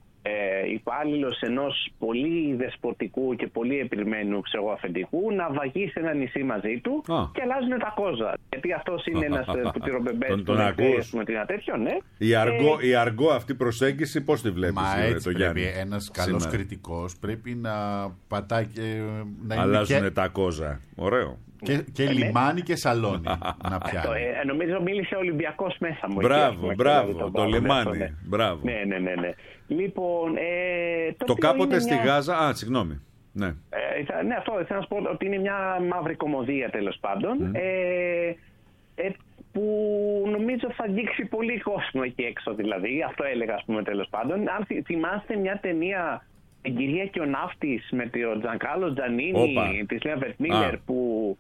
Speaker 9: Ε, υπάλληλος ενός πολύ δεσποτικού και πολύ επιρμένου ξέρω, αφεντικού να βαγεί σε ένα νησί μαζί του ah. και αλλάζουν τα κόζα. Γιατί αυτός είναι ένας πουτυρομπεμπές που
Speaker 4: τον ακούς
Speaker 9: με την τέτοιο, ναι.
Speaker 4: Η αργό, ε, η αργό αυτή προσέγγιση πώς τη βλέπεις?
Speaker 5: Μα
Speaker 4: ε,
Speaker 5: έτσι
Speaker 4: το
Speaker 5: πρέπει ένας καλός σήμερα. Κριτικός πρέπει να πατάει και να
Speaker 4: αλλάζουν
Speaker 5: και...
Speaker 4: τα κόζα. Ωραίο.
Speaker 5: Και, και ε, λιμάνι και σαλόνι να πιάνει.
Speaker 9: Ε, νομίζω μίλησε ο Ολυμπιακός μέσα μου.
Speaker 4: Μπράβο, μπράβο, το, το λιμάνι. Ναι. Μπράβο.
Speaker 9: Ναι, ναι, ναι, ναι. Λοιπόν, ε, το,
Speaker 4: το κάποτε στη
Speaker 9: μια...
Speaker 4: Γάζα, α, συγγνώμη. Ναι,
Speaker 9: ε, ναι αυτό θέλω να σου πω ότι είναι μια μαύρη κωμωδία τέλος πάντων. Mm. Ε, ε, που νομίζω θα αγγίξει πολύ κόσμο εκεί έξω δηλαδή. Αυτό έλεγα ας πούμε τέλος πάντων. Αν θυμάστε μια ταινία «Η κυρία και ο ναύτης» με τον Τζανκάλο Τζανίνι, τη Λέα Βερτμίλερ που...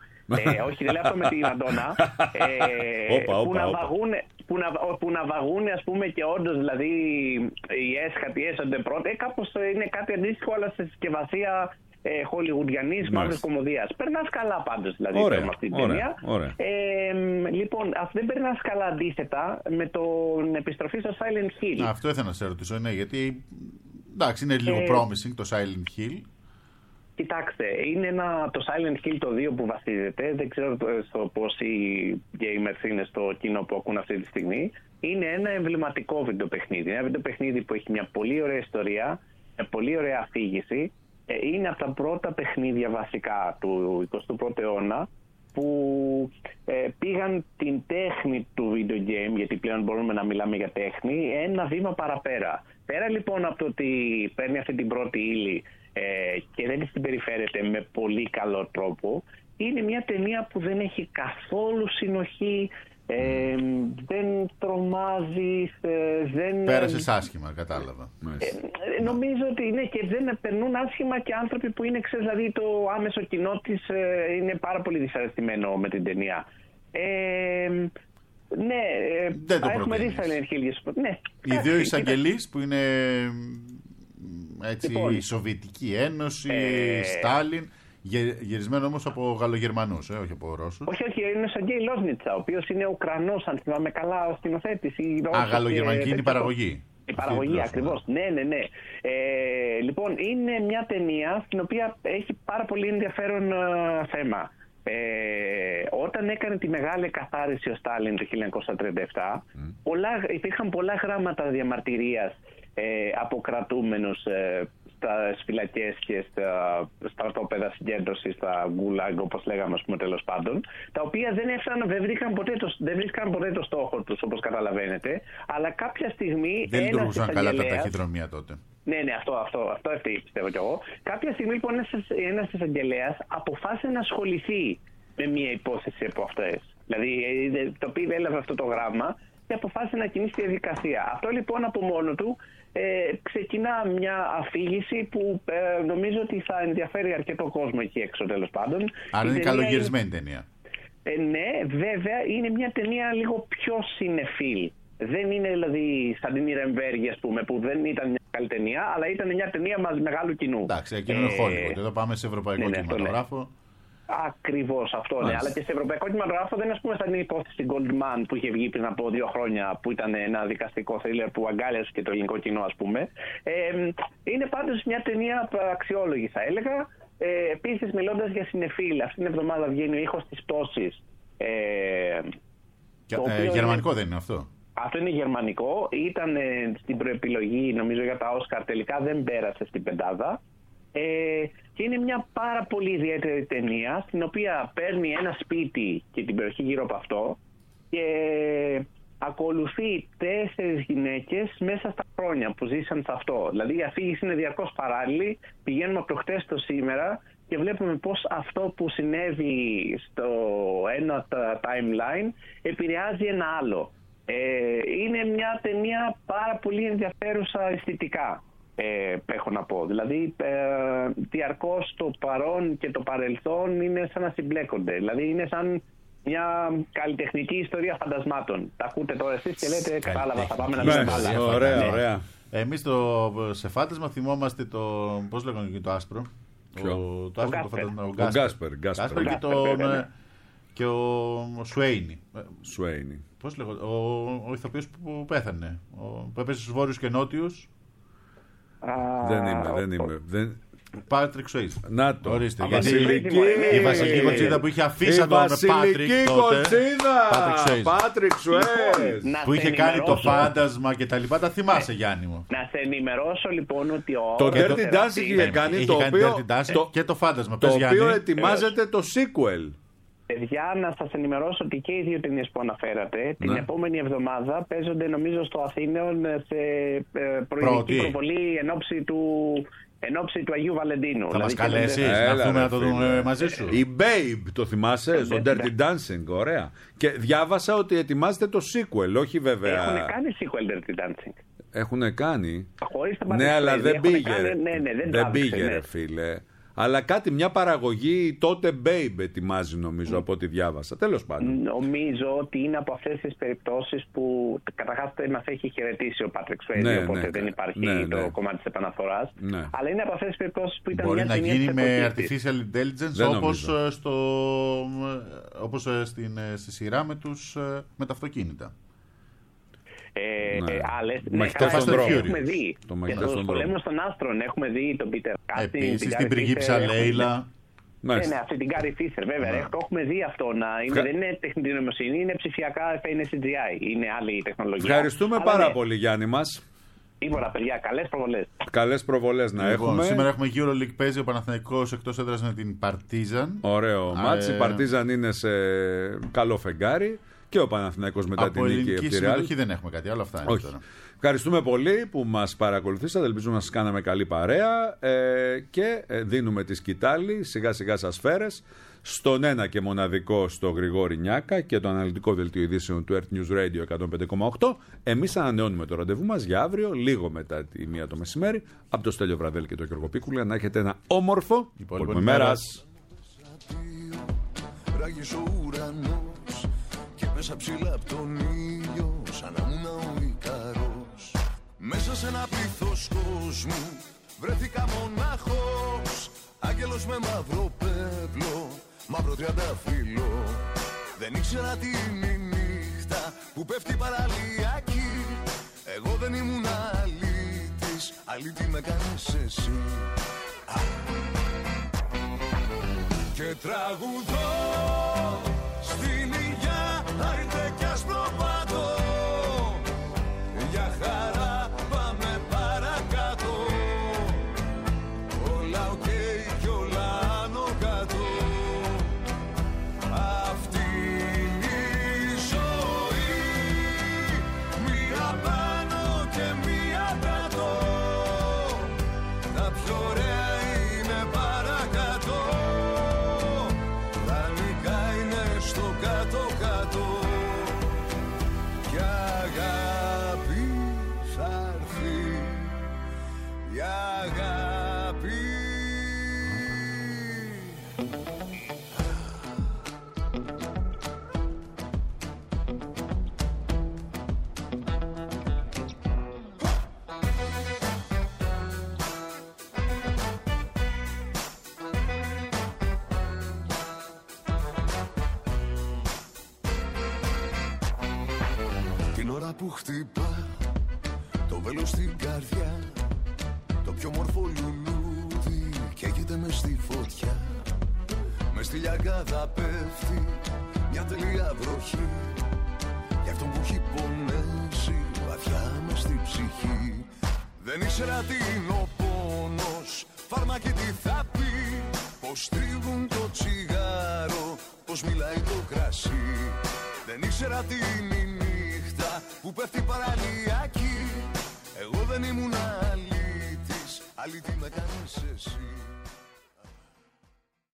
Speaker 9: ε, όχι, δεν λέω αυτό με τη Μαντόνα. Ε, όπα, όπα, που, να βαγούν, που, να, που να βαγούν, ας πούμε, και όντως δηλαδή οι έσχατοι έσονται πρώτα. Ε, κάπως είναι κάτι αντίστοιχο, αλλά σε συσκευασία ε, χολιγουντιανής μαύρης κωμωδίας. Περνάς καλά πάντως, δηλαδή,
Speaker 4: ωραία,
Speaker 9: με αυτή την
Speaker 4: ωραία,
Speaker 9: ταινία.
Speaker 4: ωραία.
Speaker 9: Ε, λοιπόν, δεν περνάς καλά αντίθετα με την επιστροφή στο Silent Hill.
Speaker 5: Α, αυτό ήθελα να σε ρωτήσω, ναι, γιατί εντάξει, είναι λίγο ε, promising το Silent Hill.
Speaker 9: Κοιτάξτε, είναι ένα, το Silent Hill το δύο που βασίζεται, δεν ξέρω στο πόσοι gamers είναι στο κοινό που ακούν αυτή τη στιγμή. Είναι ένα εμβληματικό βιντεοπαιχνίδι, ένα βιντεοπαιχνίδι που έχει μια πολύ ωραία ιστορία, μια πολύ ωραία αφήγηση. Είναι από τα πρώτα παιχνίδια βασικά του εικοστού πρώτου αιώνα που ε, πήγαν την τέχνη του video game, γιατί πλέον μπορούμε να μιλάμε για τέχνη, ένα βήμα παραπέρα. Πέρα λοιπόν από το ότι παίρνει αυτή την πρώτη ύλη ε, και δεν την περιφέρεται με πολύ καλό τρόπο, είναι μια ταινία που δεν έχει καθόλου συνοχή, ε, δεν τρομάζεις, ε, δεν...
Speaker 5: Πέρασες άσχημα, κατάλαβα.
Speaker 9: Ε, νομίζω ότι είναι και δεν περνούν άσχημα και άνθρωποι που είναι, ξέρεις, δηλαδή το άμεσο κοινό της ε, είναι πάρα πολύ δυσαρεστημένο με την ταινία. Ε, ναι,
Speaker 5: δεν το
Speaker 9: έχουμε δει Silent Hill. Ναι,
Speaker 5: οι δύο εισαγγελείς που είναι έτσι, λοιπόν, η Σοβιετική Ένωση, ε... Στάλιν, γυρισμένο όμως από Γαλλογερμανούς, ε, όχι από Ρώσους.
Speaker 9: Όχι, όχι, είναι ο Σεργέι Λόσνιτσα, ο οποίος είναι Ουκρανός, αν θυμάμαι καλά, ο σκηνοθέτης.
Speaker 5: Α, Γαλλογερμανική είναι η παραγωγή.
Speaker 9: Η παραγωγή, ακριβώς. Ναι, ναι, ναι. Ε, λοιπόν, είναι μια ταινία στην οποία έχει πάρα πολύ ενδιαφέρον ε, θέμα. Ε, όταν έκανε τη μεγάλη καθάριση ο Στάλιν το χίλια εννιακόσια τριάντα επτά, mm. πολλά, υπήρχαν πολλά γράμματα διαμαρτυρίας ε, από κρατούμενους ε, στα φυλακές και στα στρατόπεδα συγκέντρωσης, στα γκουλάγκ, όπως λέγαμε, ας πούμε, τέλος πάντων, τα οποία δεν, έφταναν, δεν, βρίσκαν ποτέ το, δεν βρίσκαν ποτέ το στόχο τους, όπως καταλαβαίνετε, αλλά κάποια στιγμή.
Speaker 5: Δεν λειτουργούσαν καλά τα ταχυδρομεία τότε.
Speaker 9: Ναι, ναι, αυτό, αυτό, αυτό πιστεύω κι εγώ. Κάποια στιγμή, λοιπόν, ένας εισαγγελέας αποφάσισε να ασχοληθεί με μια υπόθεση από αυτές. Δηλαδή, το οποίο έλαβε αυτό το γράμμα και αποφάσισε να κινήσει τη διαδικασία. Αυτό, λοιπόν, από μόνο του ε, ξεκινά μια αφήγηση που ε, νομίζω ότι θα ενδιαφέρει αρκετό κόσμο εκεί έξω, τέλος πάντων.
Speaker 5: Άρα είναι καλογυρισμένη ταινία.
Speaker 9: Ε, ναι, βέβαια, είναι μια ταινία λίγο πιο συνεφίλ. Δεν είναι δηλαδή σαν την Ιρεμβέργη, ας πούμε, που δεν ήταν μια καλή ταινία, αλλά ήταν μια ταινία μας μεγάλου κοινού.
Speaker 5: Εντάξει, εκείνο είναι Hollywood. Εδώ πάμε σε ευρωπαϊκό ναι, κινηματογράφο. Ναι.
Speaker 9: Ακριβώς αυτό, ναι. Αλλά και σε ευρωπαϊκό κινηματογράφο δεν είναι, ας πούμε, σαν την υπόθεση Goldman που είχε βγει πριν από δύο χρόνια, που ήταν ένα δικαστικό θρίλερ που αγκάλιασε και το ελληνικό κοινό, ας πούμε. Ε, είναι πάντως μια ταινία αξιόλογη, θα έλεγα. Ε, επίσης, μιλώντας για συνεφίλ, αυτήν την εβδομάδα βγαίνει ο ήχος της πτώσης. Ε,
Speaker 5: ε, γερμανικό είναι... δεν είναι αυτό.
Speaker 9: Αυτό είναι γερμανικό. Ήταν ε, στην προεπιλογή, νομίζω, για τα Όσκαρ. Τελικά δεν πέρασε στην πεντάδα. Ε, και είναι μια πάρα πολύ ιδιαίτερη ταινία, στην οποία παίρνει ένα σπίτι και την περιοχή γύρω από αυτό και ακολουθεί τέσσερις γυναίκες μέσα στα χρόνια που ζήσαν σε αυτό. Δηλαδή η αφήγηση είναι διαρκώς παράλληλη. Πηγαίνουμε από το χτες στο σήμερα και βλέπουμε πώς αυτό που συνέβη στο ένα timeline επηρεάζει ένα άλλο. Ε, είναι μια ταινία πάρα πολύ ενδιαφέρουσα αισθητικά, ε, έχω να πω. Δηλαδή, ε, διαρκώς το παρόν και το παρελθόν είναι σαν να συμπλέκονται. Δηλαδή, είναι σαν μια καλλιτεχνική ιστορία φαντασμάτων. Τα ακούτε τώρα εσείς και λέτε, κατάλαβα, θα πάμε να δούμε μπάλα.
Speaker 4: Ωραία, ναι. ωραία.
Speaker 5: Εμείς το, σε φάντασμα θυμόμαστε το, πώς λέγανε και το άσπρο.
Speaker 4: Ποιο?
Speaker 5: Ο, το άσπρο,
Speaker 4: ο Γκάσπερ. Ο Γκάσπερ
Speaker 5: και τον... Και ο Σουέινι.
Speaker 4: Σουέινι.
Speaker 5: Πώς λέγω, ο, ο ηθοποιός που πέθανε. Ο, που έπεσε στους βόρειους και νότιους.
Speaker 4: Δεν είμαι, δεν είμαι. Δεν...
Speaker 5: Πάτρικ Σουέιζ.
Speaker 4: Να το.
Speaker 5: Ορίστε.
Speaker 4: Η
Speaker 5: γιατί
Speaker 4: βασιλική,
Speaker 5: η βασιλική κοτσίδα που είχε αφήσει τον Πάτρικ τότε.
Speaker 4: Πάτρικ Σουέιζ.
Speaker 5: Που είχε κάνει το φάντασμα και τα λοιπά. Τα θυμάσαι, Γιάννη μου.
Speaker 9: Να σε ενημερώσω λοιπόν ότι ο.
Speaker 4: Το Dirty Dancing είχε κάνει το οποίο.
Speaker 5: Και το φάντασμα.
Speaker 4: Το οποίο ετοιμάζεται το sequel.
Speaker 9: Παιδιά, να σας ενημερώσω ότι και οι δύο ταινίες που αναφέρατε ναι. την επόμενη εβδομάδα παίζονται, νομίζω, στο Αθήνεων σε προηγική προβολή εν ώψη του, εν ώψη του Αγίου Βαλεντίνου.
Speaker 5: Θα
Speaker 9: δηλαδή,
Speaker 5: μας καλέσεις να έρθουμε να το δούμε μαζί σου.
Speaker 4: Η Babe, το θυμάσαι, στο Dirty Dancing, ωραία. Και διάβασα ότι ετοιμάζεται το sequel, όχι βέβαια.
Speaker 9: Έχουν κάνει sequel Dirty Dancing.
Speaker 4: Έχουν κάνει.
Speaker 9: Ναι,
Speaker 4: αλλά δεν πήγε.
Speaker 9: Ναι, ναι, δεν
Speaker 4: δεν πήγε, ναι. φίλε. Αλλά κάτι, μια παραγωγή τότε Babe ετοιμάζει, νομίζω, mm. από ό,τι διάβασα. Τέλος πάντων.
Speaker 9: Νομίζω ότι είναι από αυτές τις περιπτώσεις που καταρχάς μας έχει χαιρετήσει ο Πάτρικ Σουέιζ, ναι, οπότε ναι, δεν υπάρχει ναι, το ναι. κομμάτι της επαναφοράς. Ναι. Αλλά είναι από αυτές τις περιπτώσεις που ήταν
Speaker 5: μπορεί
Speaker 9: μια
Speaker 5: να γίνει με artificial intelligence, όπως, στο, όπως στην, στη σειρά με, τους, με τα αυτοκίνητα.
Speaker 9: Ε,
Speaker 4: ναι.
Speaker 9: Άλλες,
Speaker 4: ναι,
Speaker 9: έχουμε δει.
Speaker 4: Το
Speaker 9: Στους πολέμους των άστρων έχουμε δει τον Πίτερ Κάστινγκ.
Speaker 5: Επίσης την πριγκίπισσα Λέιλα.
Speaker 9: Ναι, ναι, αυτή την Κάρι Φίσερ, βέβαια. Ναι. Έχουμε δει αυτό να είναι. Φκα... Δεν είναι τεχνητή νοημοσύνη, είναι ψηφιακά, είναι σι τζι άι. Είναι άλλη τεχνολογία.
Speaker 4: Ευχαριστούμε αλλά πάρα ναι. πολύ, Γιάννη μας.
Speaker 9: Τίποτα, παιδιά. Καλές προβολές.
Speaker 4: Καλές προβολές να λοιπόν, έχουμε.
Speaker 5: Σήμερα έχουμε EuroLeague, παίζει ο Παναθηναϊκός εκτός έδρας με την Παρτίζαν.
Speaker 4: Ωραίο μάτς. Η Παρτίζαν είναι σε καλό φεγγάρι. Και ο Παναθηναϊκός μετά
Speaker 5: από
Speaker 4: την νίκη.
Speaker 5: Από ελληνική συμμετοχή δεν έχουμε κάτι άλλο. Αυτά είναι τώρα.
Speaker 4: Ευχαριστούμε πολύ που μας παρακολουθήσατε. Ελπίζουμε να σας κάναμε καλή παρέα. Ε, και δίνουμε τη σκητάλη σιγά σιγά σας φέρες στον ένα και μοναδικό στο Γρηγόρη Νιάκα και το αναλυτικό δελτίο ειδήσεων του Earth News Radio εκατόν πέντε κόμμα οκτώ. Εμείς ανανεώνουμε το ραντεβού μας για αύριο, λίγο μετά τη μία το μεσημέρι, από το Στέλιο Βραδέλη και το Γιώργο Πίκουλα. Να έχετε ένα όμορφο υπόλοιπο ημέρας.
Speaker 10: Μέσα ψηλά απ' τον ήλιο, σαν να ήμουν ο Ικαρός. Μέσα σε ένα πλήθος κόσμου βρέθηκα μονάχος. Άγγελος με μαύρο πέπλο, μαύρο τριανταφύλλο. Δεν ήξερα τι είναι η νύχτα που πέφτει παραλιακή. Εγώ δεν ήμουν αλήτης, αλήτη με κάνεις εσύ. Α. Και τραγουδώ στην υγειά, άιντε κι ασπροπάτω. Για χαρά πάμε παρακάτω. Όλα οκ κι όλα άνω κάτω. Αυτή είναι η ζωή, μία πάνω και μία κάτω. Τα πιο ωραία είναι παρακάτω. Δανεικά είναι στο κάτω-κάτω. Κι αγάπη θα έρθει, η αγάπη. Την ώρα που χτυπά το βέλος στην καρδιά, το πιο μορφό λουλούδι καίγεται μες στη φωτιά. Μες στη λιακάδα πέφτει μια τελεία βροχή, για αυτόν που έχει πονέσει βαθιά μες στη ψυχή. Δεν ήξερα τι είναι ο πόνος, φάρμακι τι θα πει, πως τρίβουν το τσιγάρο, πως μιλάει το κρασί. Δεν ήξερα τι είναι η νύχτα που πέφτει παραλιακή. Εγώ δεν ήμουν αλήτης, αλήτη με κάνεις εσύ.